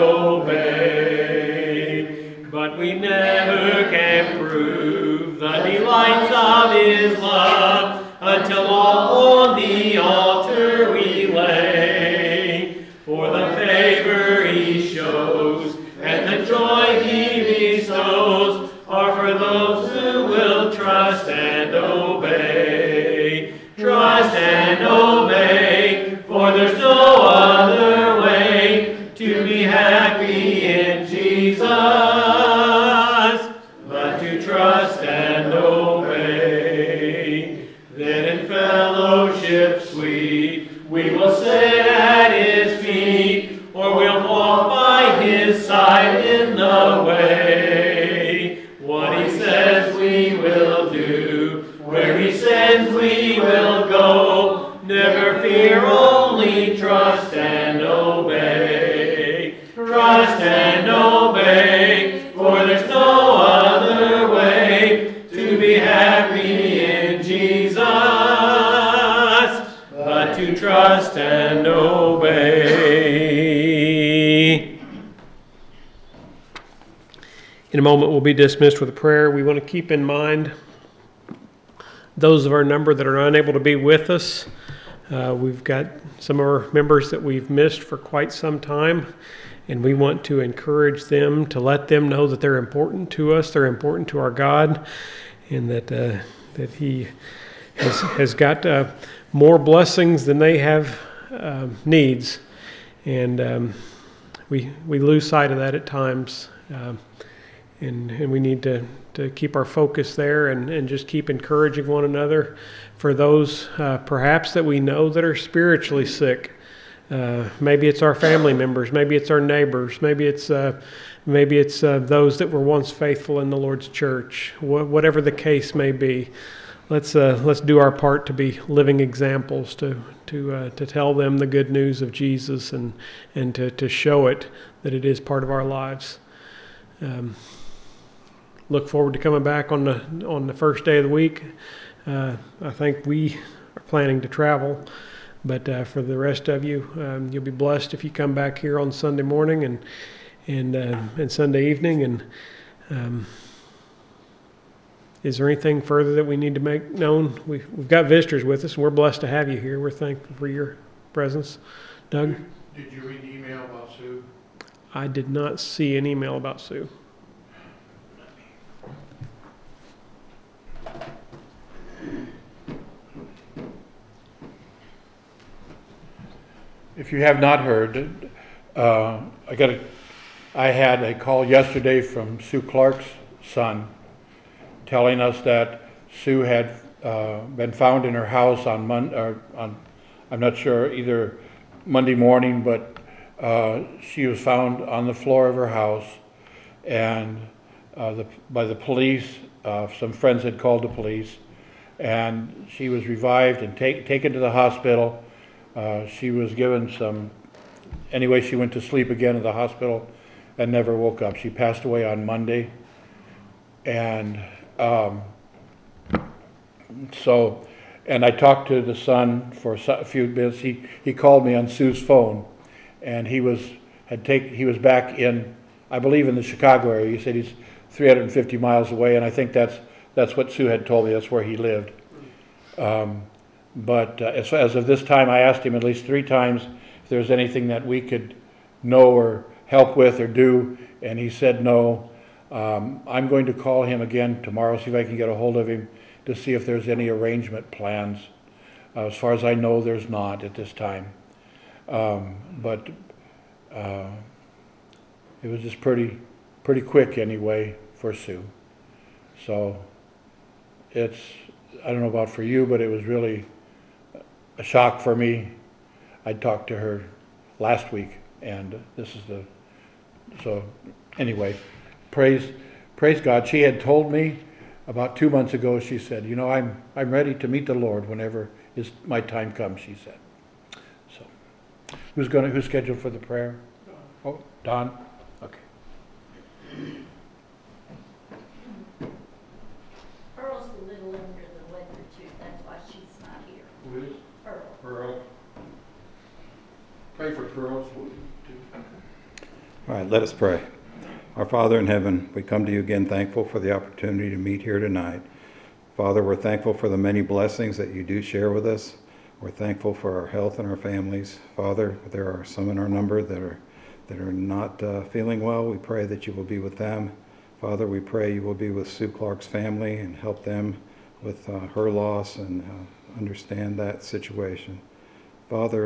obey. But we never can prove the delights of His love until all on the altar we lay. For the favor He shows and the joy He bestows are for those who will trust and obey. Trust and obey, for there's no other way to be happy in Jesus, but to trust and obey. Then in fellowship sweet we will sit at His feet, or we'll walk by His side in the way. What He says we will do, where He sends we will go. Never fear, only trust and obey. Trust and obey, for there's no other way to be happy in Jesus, but to trust and obey. In a moment, we'll be dismissed with a prayer. We want to keep in mind those of our number that are unable to be with us. We've got some of our members that we've missed for quite some time, and we want to encourage them to let them know that they're important to us, they're important to our God, and that He has got more blessings than they have needs. And we lose sight of that at times. And we need to keep our focus there and just keep encouraging one another for those perhaps that we know that are spiritually sick. Maybe it's our family members, maybe it's our neighbors, maybe it's those that were once faithful in the Lord's church. Whatever the case may be, let's do our part to be living examples to tell them the good news of Jesus and to show it that it is part of our lives. Look forward to coming back on the first day of the week. I think we are planning to travel, but for the rest of you, you'll be blessed if you come back here on Sunday morning and Sunday evening. And is there anything further that we need to make known? We've got visitors with us, and we're blessed to have you here. We're thankful for your presence. Doug? Did you read the email about Sue? I did not see an email about Sue. If you have not heard, I had a call yesterday from Sue Clark's son telling us that Sue had been found in her house on I'm not sure, either Monday morning, but she was found on the floor of her house, and by the police. Some friends had called the police, and she was revived and taken to the hospital. She was given anyway, she went to sleep again in the hospital and never woke up. She passed away on Monday. And and I talked to the son for a few minutes. He called me on Sue's phone, and he was back in, I believe, in the Chicago area. He said he's 350 miles away, and I think that's what Sue had told me. That's where he lived. But as of this time, I asked him at least 3 times if there was anything that we could know or help with or do, and he said no. I'm going to call him again tomorrow, see if I can get a hold of him to see if there's any arrangement plans. As far as I know, there's not at this time. But it was just pretty quick anyway for Sue. So I don't know about for you, but it was really a shock for me. I talked to her last week, and so anyway, praise God. She had told me about 2 months ago, she said, I'm ready to meet the Lord whenever my time comes, she said. So who's scheduled for the prayer? Oh, Don? Okay. Pearl's a little under the weather too, that's why she's not here. Who is? Pearl. Pray for Pearl. All right, let us pray. Our Father in heaven, we come to you again thankful for the opportunity to meet here tonight. Father, we're thankful for the many blessings that you do share with us. We're thankful for our health and our families. Father, there are some in our number that are not feeling well. We pray that you will be with them. Father, we pray you will be with Sue Clark's family and help them with her loss and understand that situation. Father,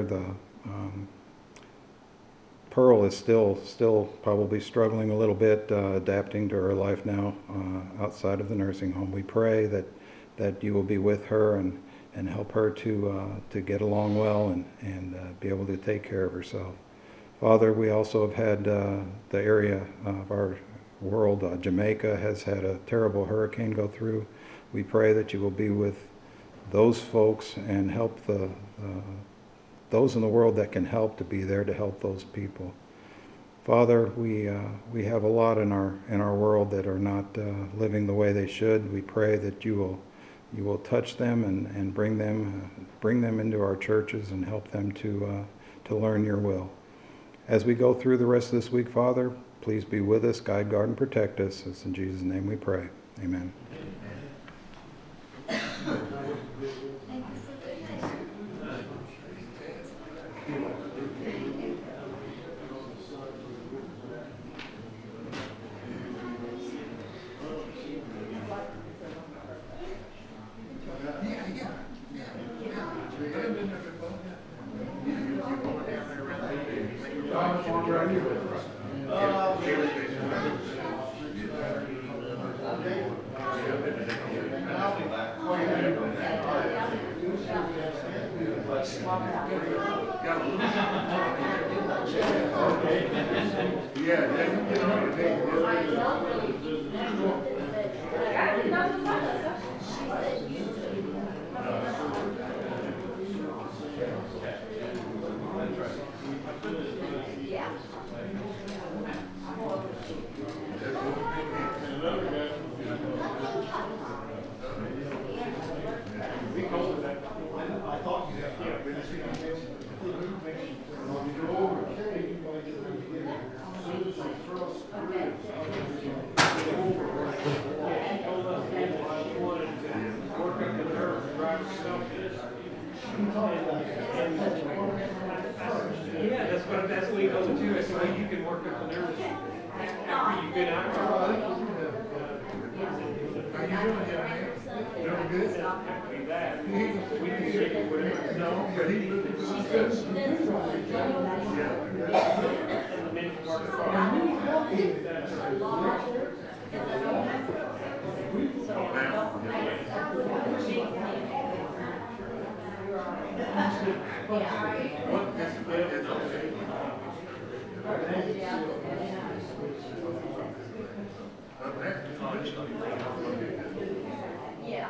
Pearl is still probably struggling a little bit, adapting to her life now outside of the nursing home. We pray that you will be with her and help her to get along well and be able to take care of herself. Father, we also have had the area of our world, Jamaica, has had a terrible hurricane go through. We pray that you will be with those folks and help those in the world that can help to be there to help those people. Father, we have a lot in our world that are not living the way they should. We pray that you will touch them and bring them into our churches and help them to learn your will. As we go through the rest of this week, Father, please be with us, guide, guard, and protect us. It's in Jesus' name we pray. Amen. Yeah, that's what he goes to. It's the way you can work up the nerves after you get out. Yeah.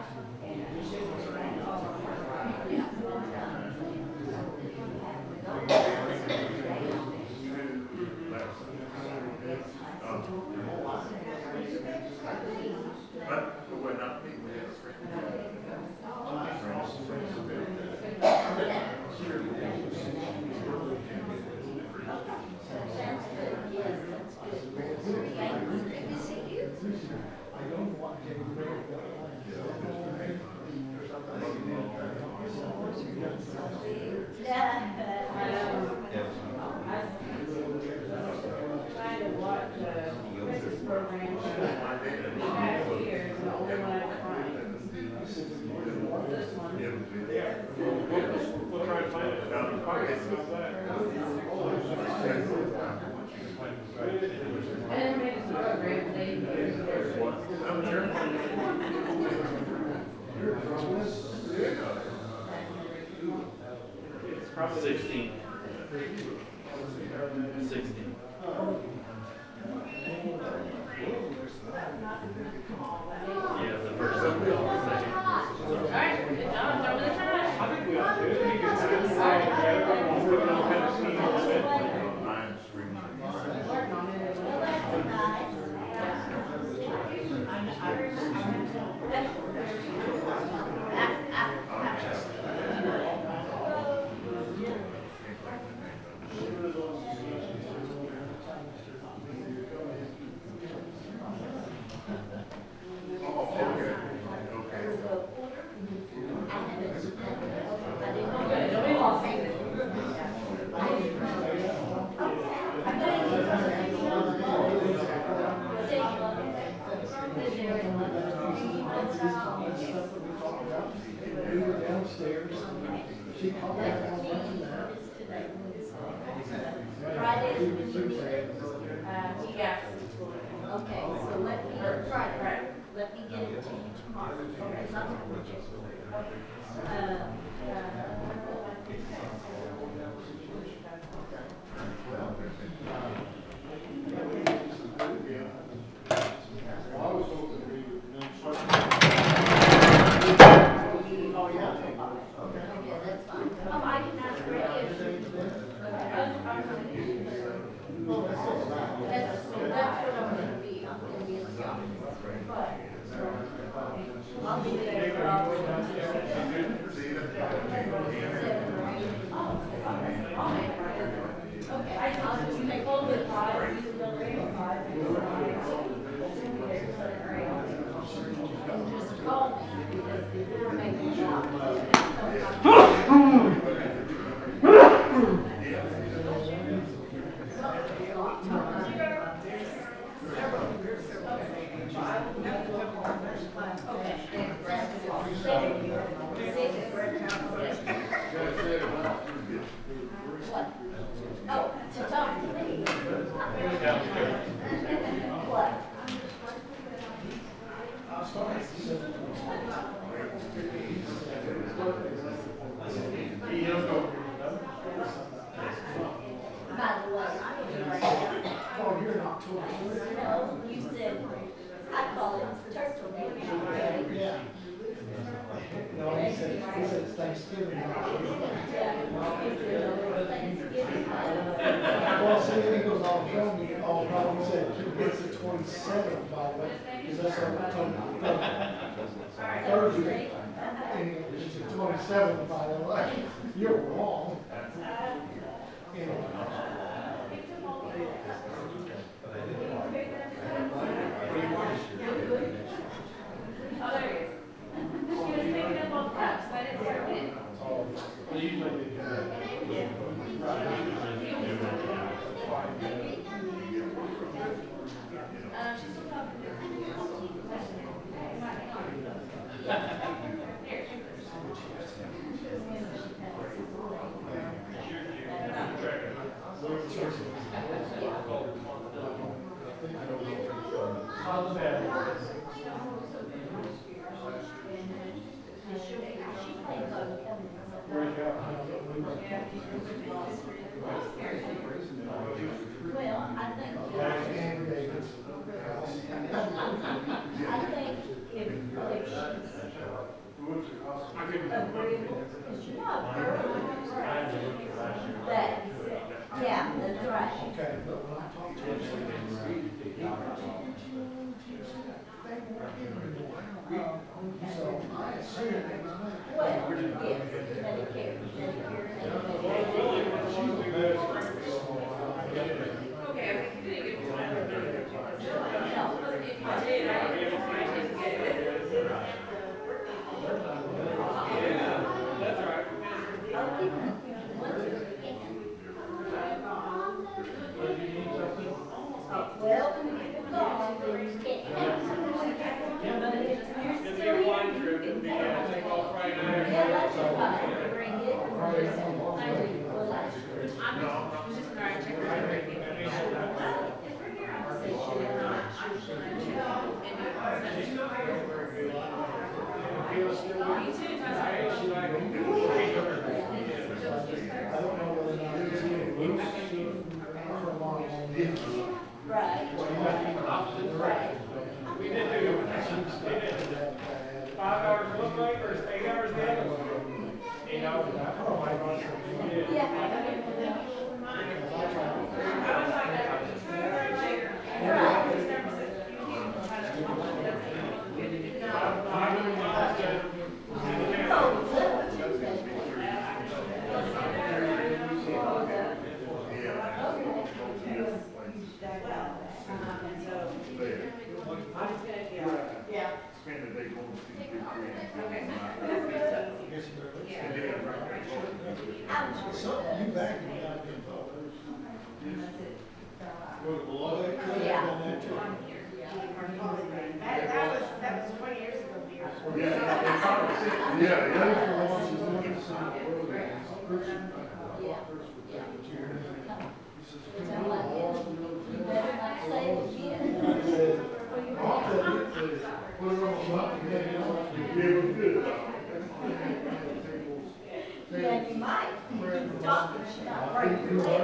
Trying to watch Christmas program. Last year, the only one I could find. This one. We'll try to find it. And it made this program, It's probably 16. 16. Yeah, the first one. The second. Alright, good job, over the time. We were downstairs. She called me. Yeah. Okay, so let me, Friday, let me get it to you tomorrow. Okay, not okay, that's fine. Oh, I can ask Rick if that's what I'm gonna be. I'm gonna be in the office. I'll be there probably. 7 or 8. Okay, I'll just take hold of the 5, use the building 5. And just call me because we're making a job. What? Oh, to talk to me. What? By the way, I don't know right now. Oh, you're not told. No, you said, I call it turtle day. Yeah. No, he said it's Thanksgiving. Thanksgiving. Well, see, he goes on showing me, oh, no, he said it's the 27th, by the way, because that's what I told him. Thursday. And it's the 27th, by the way. You're wrong. Anyway. think if she's agreeable, because you know, her, that, yeah, that's right. Well, yes, Medicare, well, right. We did do 5 hours one way versus 8 hours the other. 8 hours. That was 20 years ago. Yeah, you might. Talking, she's not right.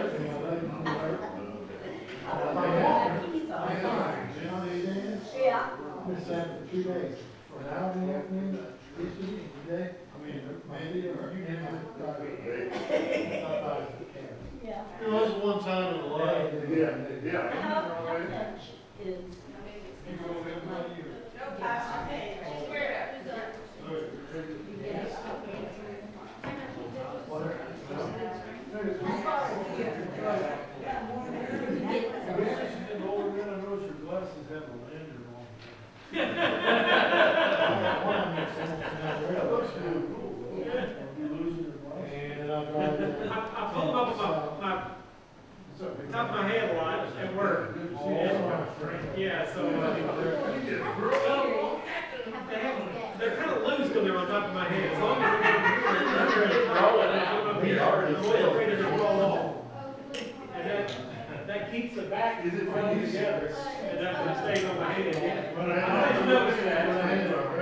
Yeah. Been saying for 2 days, an hour in the afternoon, this evening, today, Monday, or you name it. Yeah. There was one time in life. How much is? And I'll drive there. I pulled up my top of my head a lot at work. Yeah, so they're kind of loose when they're on top of my head. As long as they're roll off. And that keeps the back held together, and that one stays on my head. I didn't notice that.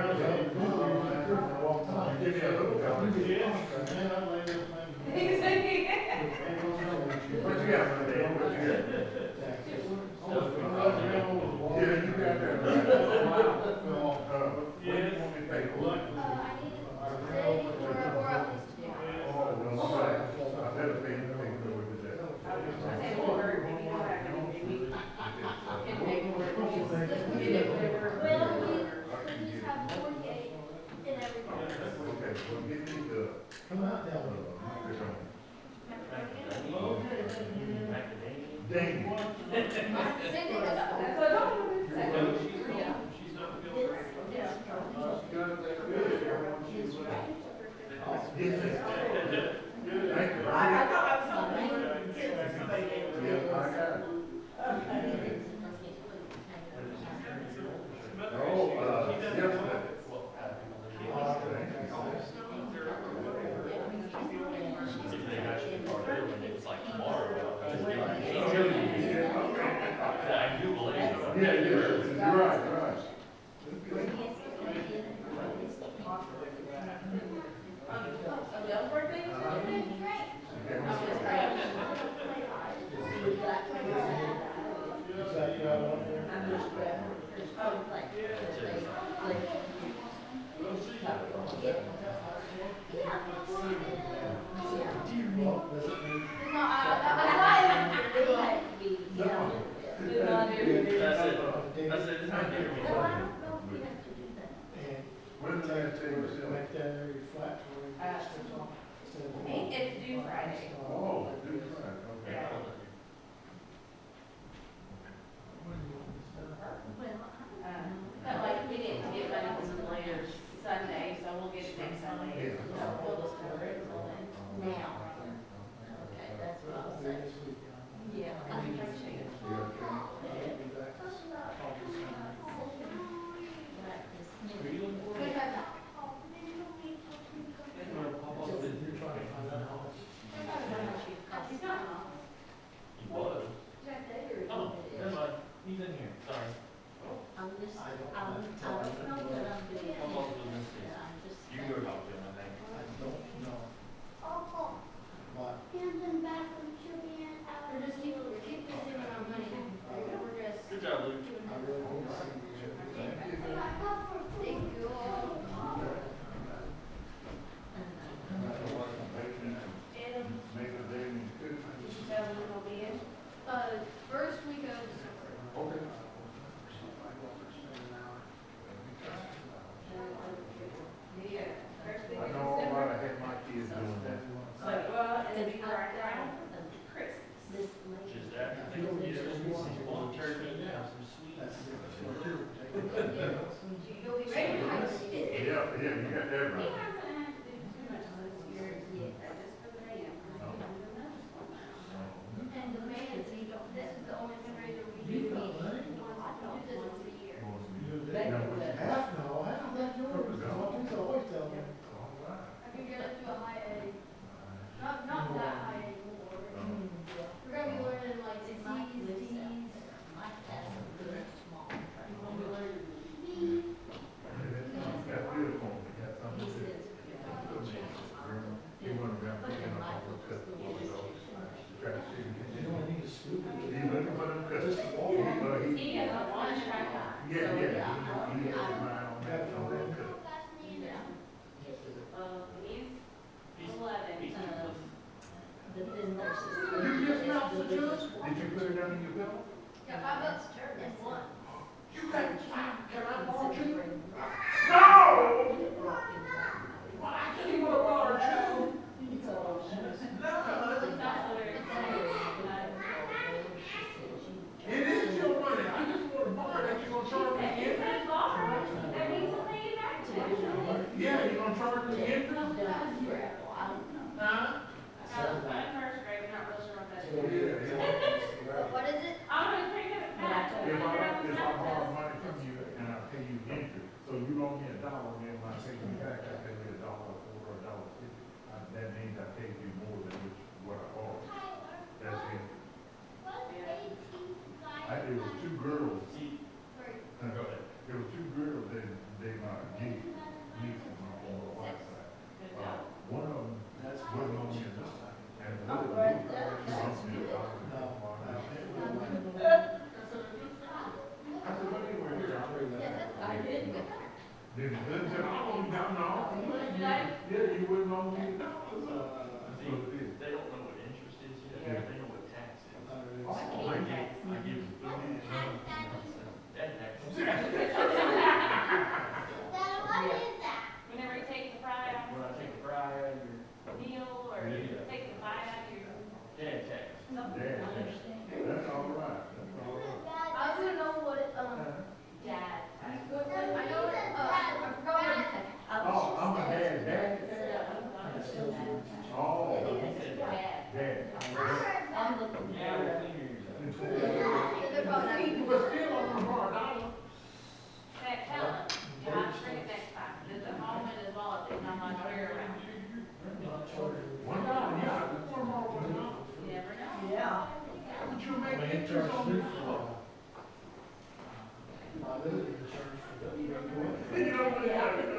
Come out down. Dang. Make that area flat for you. It's due Friday. Yeah. But like, we didn't get money from the lawyers Sunday, so we'll get it next Sunday. We'll just cover it until then. Now. Okay, that's what I was saying. Yeah, I think I changed. He's in here, sorry. I'm just, I don't know what I'm doing. I'm just. You can go talk to him, I think. We're just keep this in our money. We're just. Good job, Luke. Thank you. First week of. Yeah, first week I of know a December. lot of had my kids doing that. So, well, and then we were around Christmas. This lady. Just after Thanksgiving, one turkey, some sweets. You'll be ready to hide it. Yeah, you got that He right. hasn't had to do too much this year yet, just for the radio. And the man, this is the only fundraiser we do. I do this once a year. Half no, half that's yours. That's what you always tell me. I can get up to a high A. Not that high anymore. We're gonna be learning like C's, D's. My class is really small. We're gonna be learning B's. That's beautiful. That's something He to do. says, He went around picking up all those customers. Try to see. You don't need to scoop it. He looking for them customers. Just the wall. He has a one track eye. Yeah, he has his mind on that. On that cut. He's 11. But then there's this. You just not the judge? Did you put it under your belt? Yeah, $5 and one. You got, can I borrow you? No! Well, I can't even borrow you. It is your money. I just want to borrow that. You gonna charge me interest? Yeah, you gonna charge me interest? Huh? First grade, we're not real sure what that is. Yeah. What is it? I'm gonna take it back. If I borrow money from you and I pay you interest, so you loan me $1, then when I pay you back, I pay you $1 or $1.50. That means I paid you more than what I borrowed. That's it. There was two girls. Go ahead. There were two girls that they my niece on the white side. One of them wasn't on me this time, and the other one she wants me $1. I said, what do you wear here? I'll wear that. I did. Then the other said, I don't got no. Yeah, you wouldn't owe me $1. That's what it is. They don't know what interest is yet, they know what tax is. I give them that tax. Whenever you take the fry out When I take the fry out of your of the meal, or you take the pie out of your. dad tax. Yeah, that's all right. That's all right. I was gonna know what it, Dad. I know it, I forgot what it said. Oh, I'm a dad. Oh, Dad. dad. I'm looking. Yeah, we'll clean yours up. They're probably not. But still on the hard $1. Heck, tell him, you have to bring it next time, there's a home in his wallet that I'm not sure around. $1, yeah, that's one more $1. You never know. Yeah. Would you make Man interest charged on me this? for, I literally charged for. You know,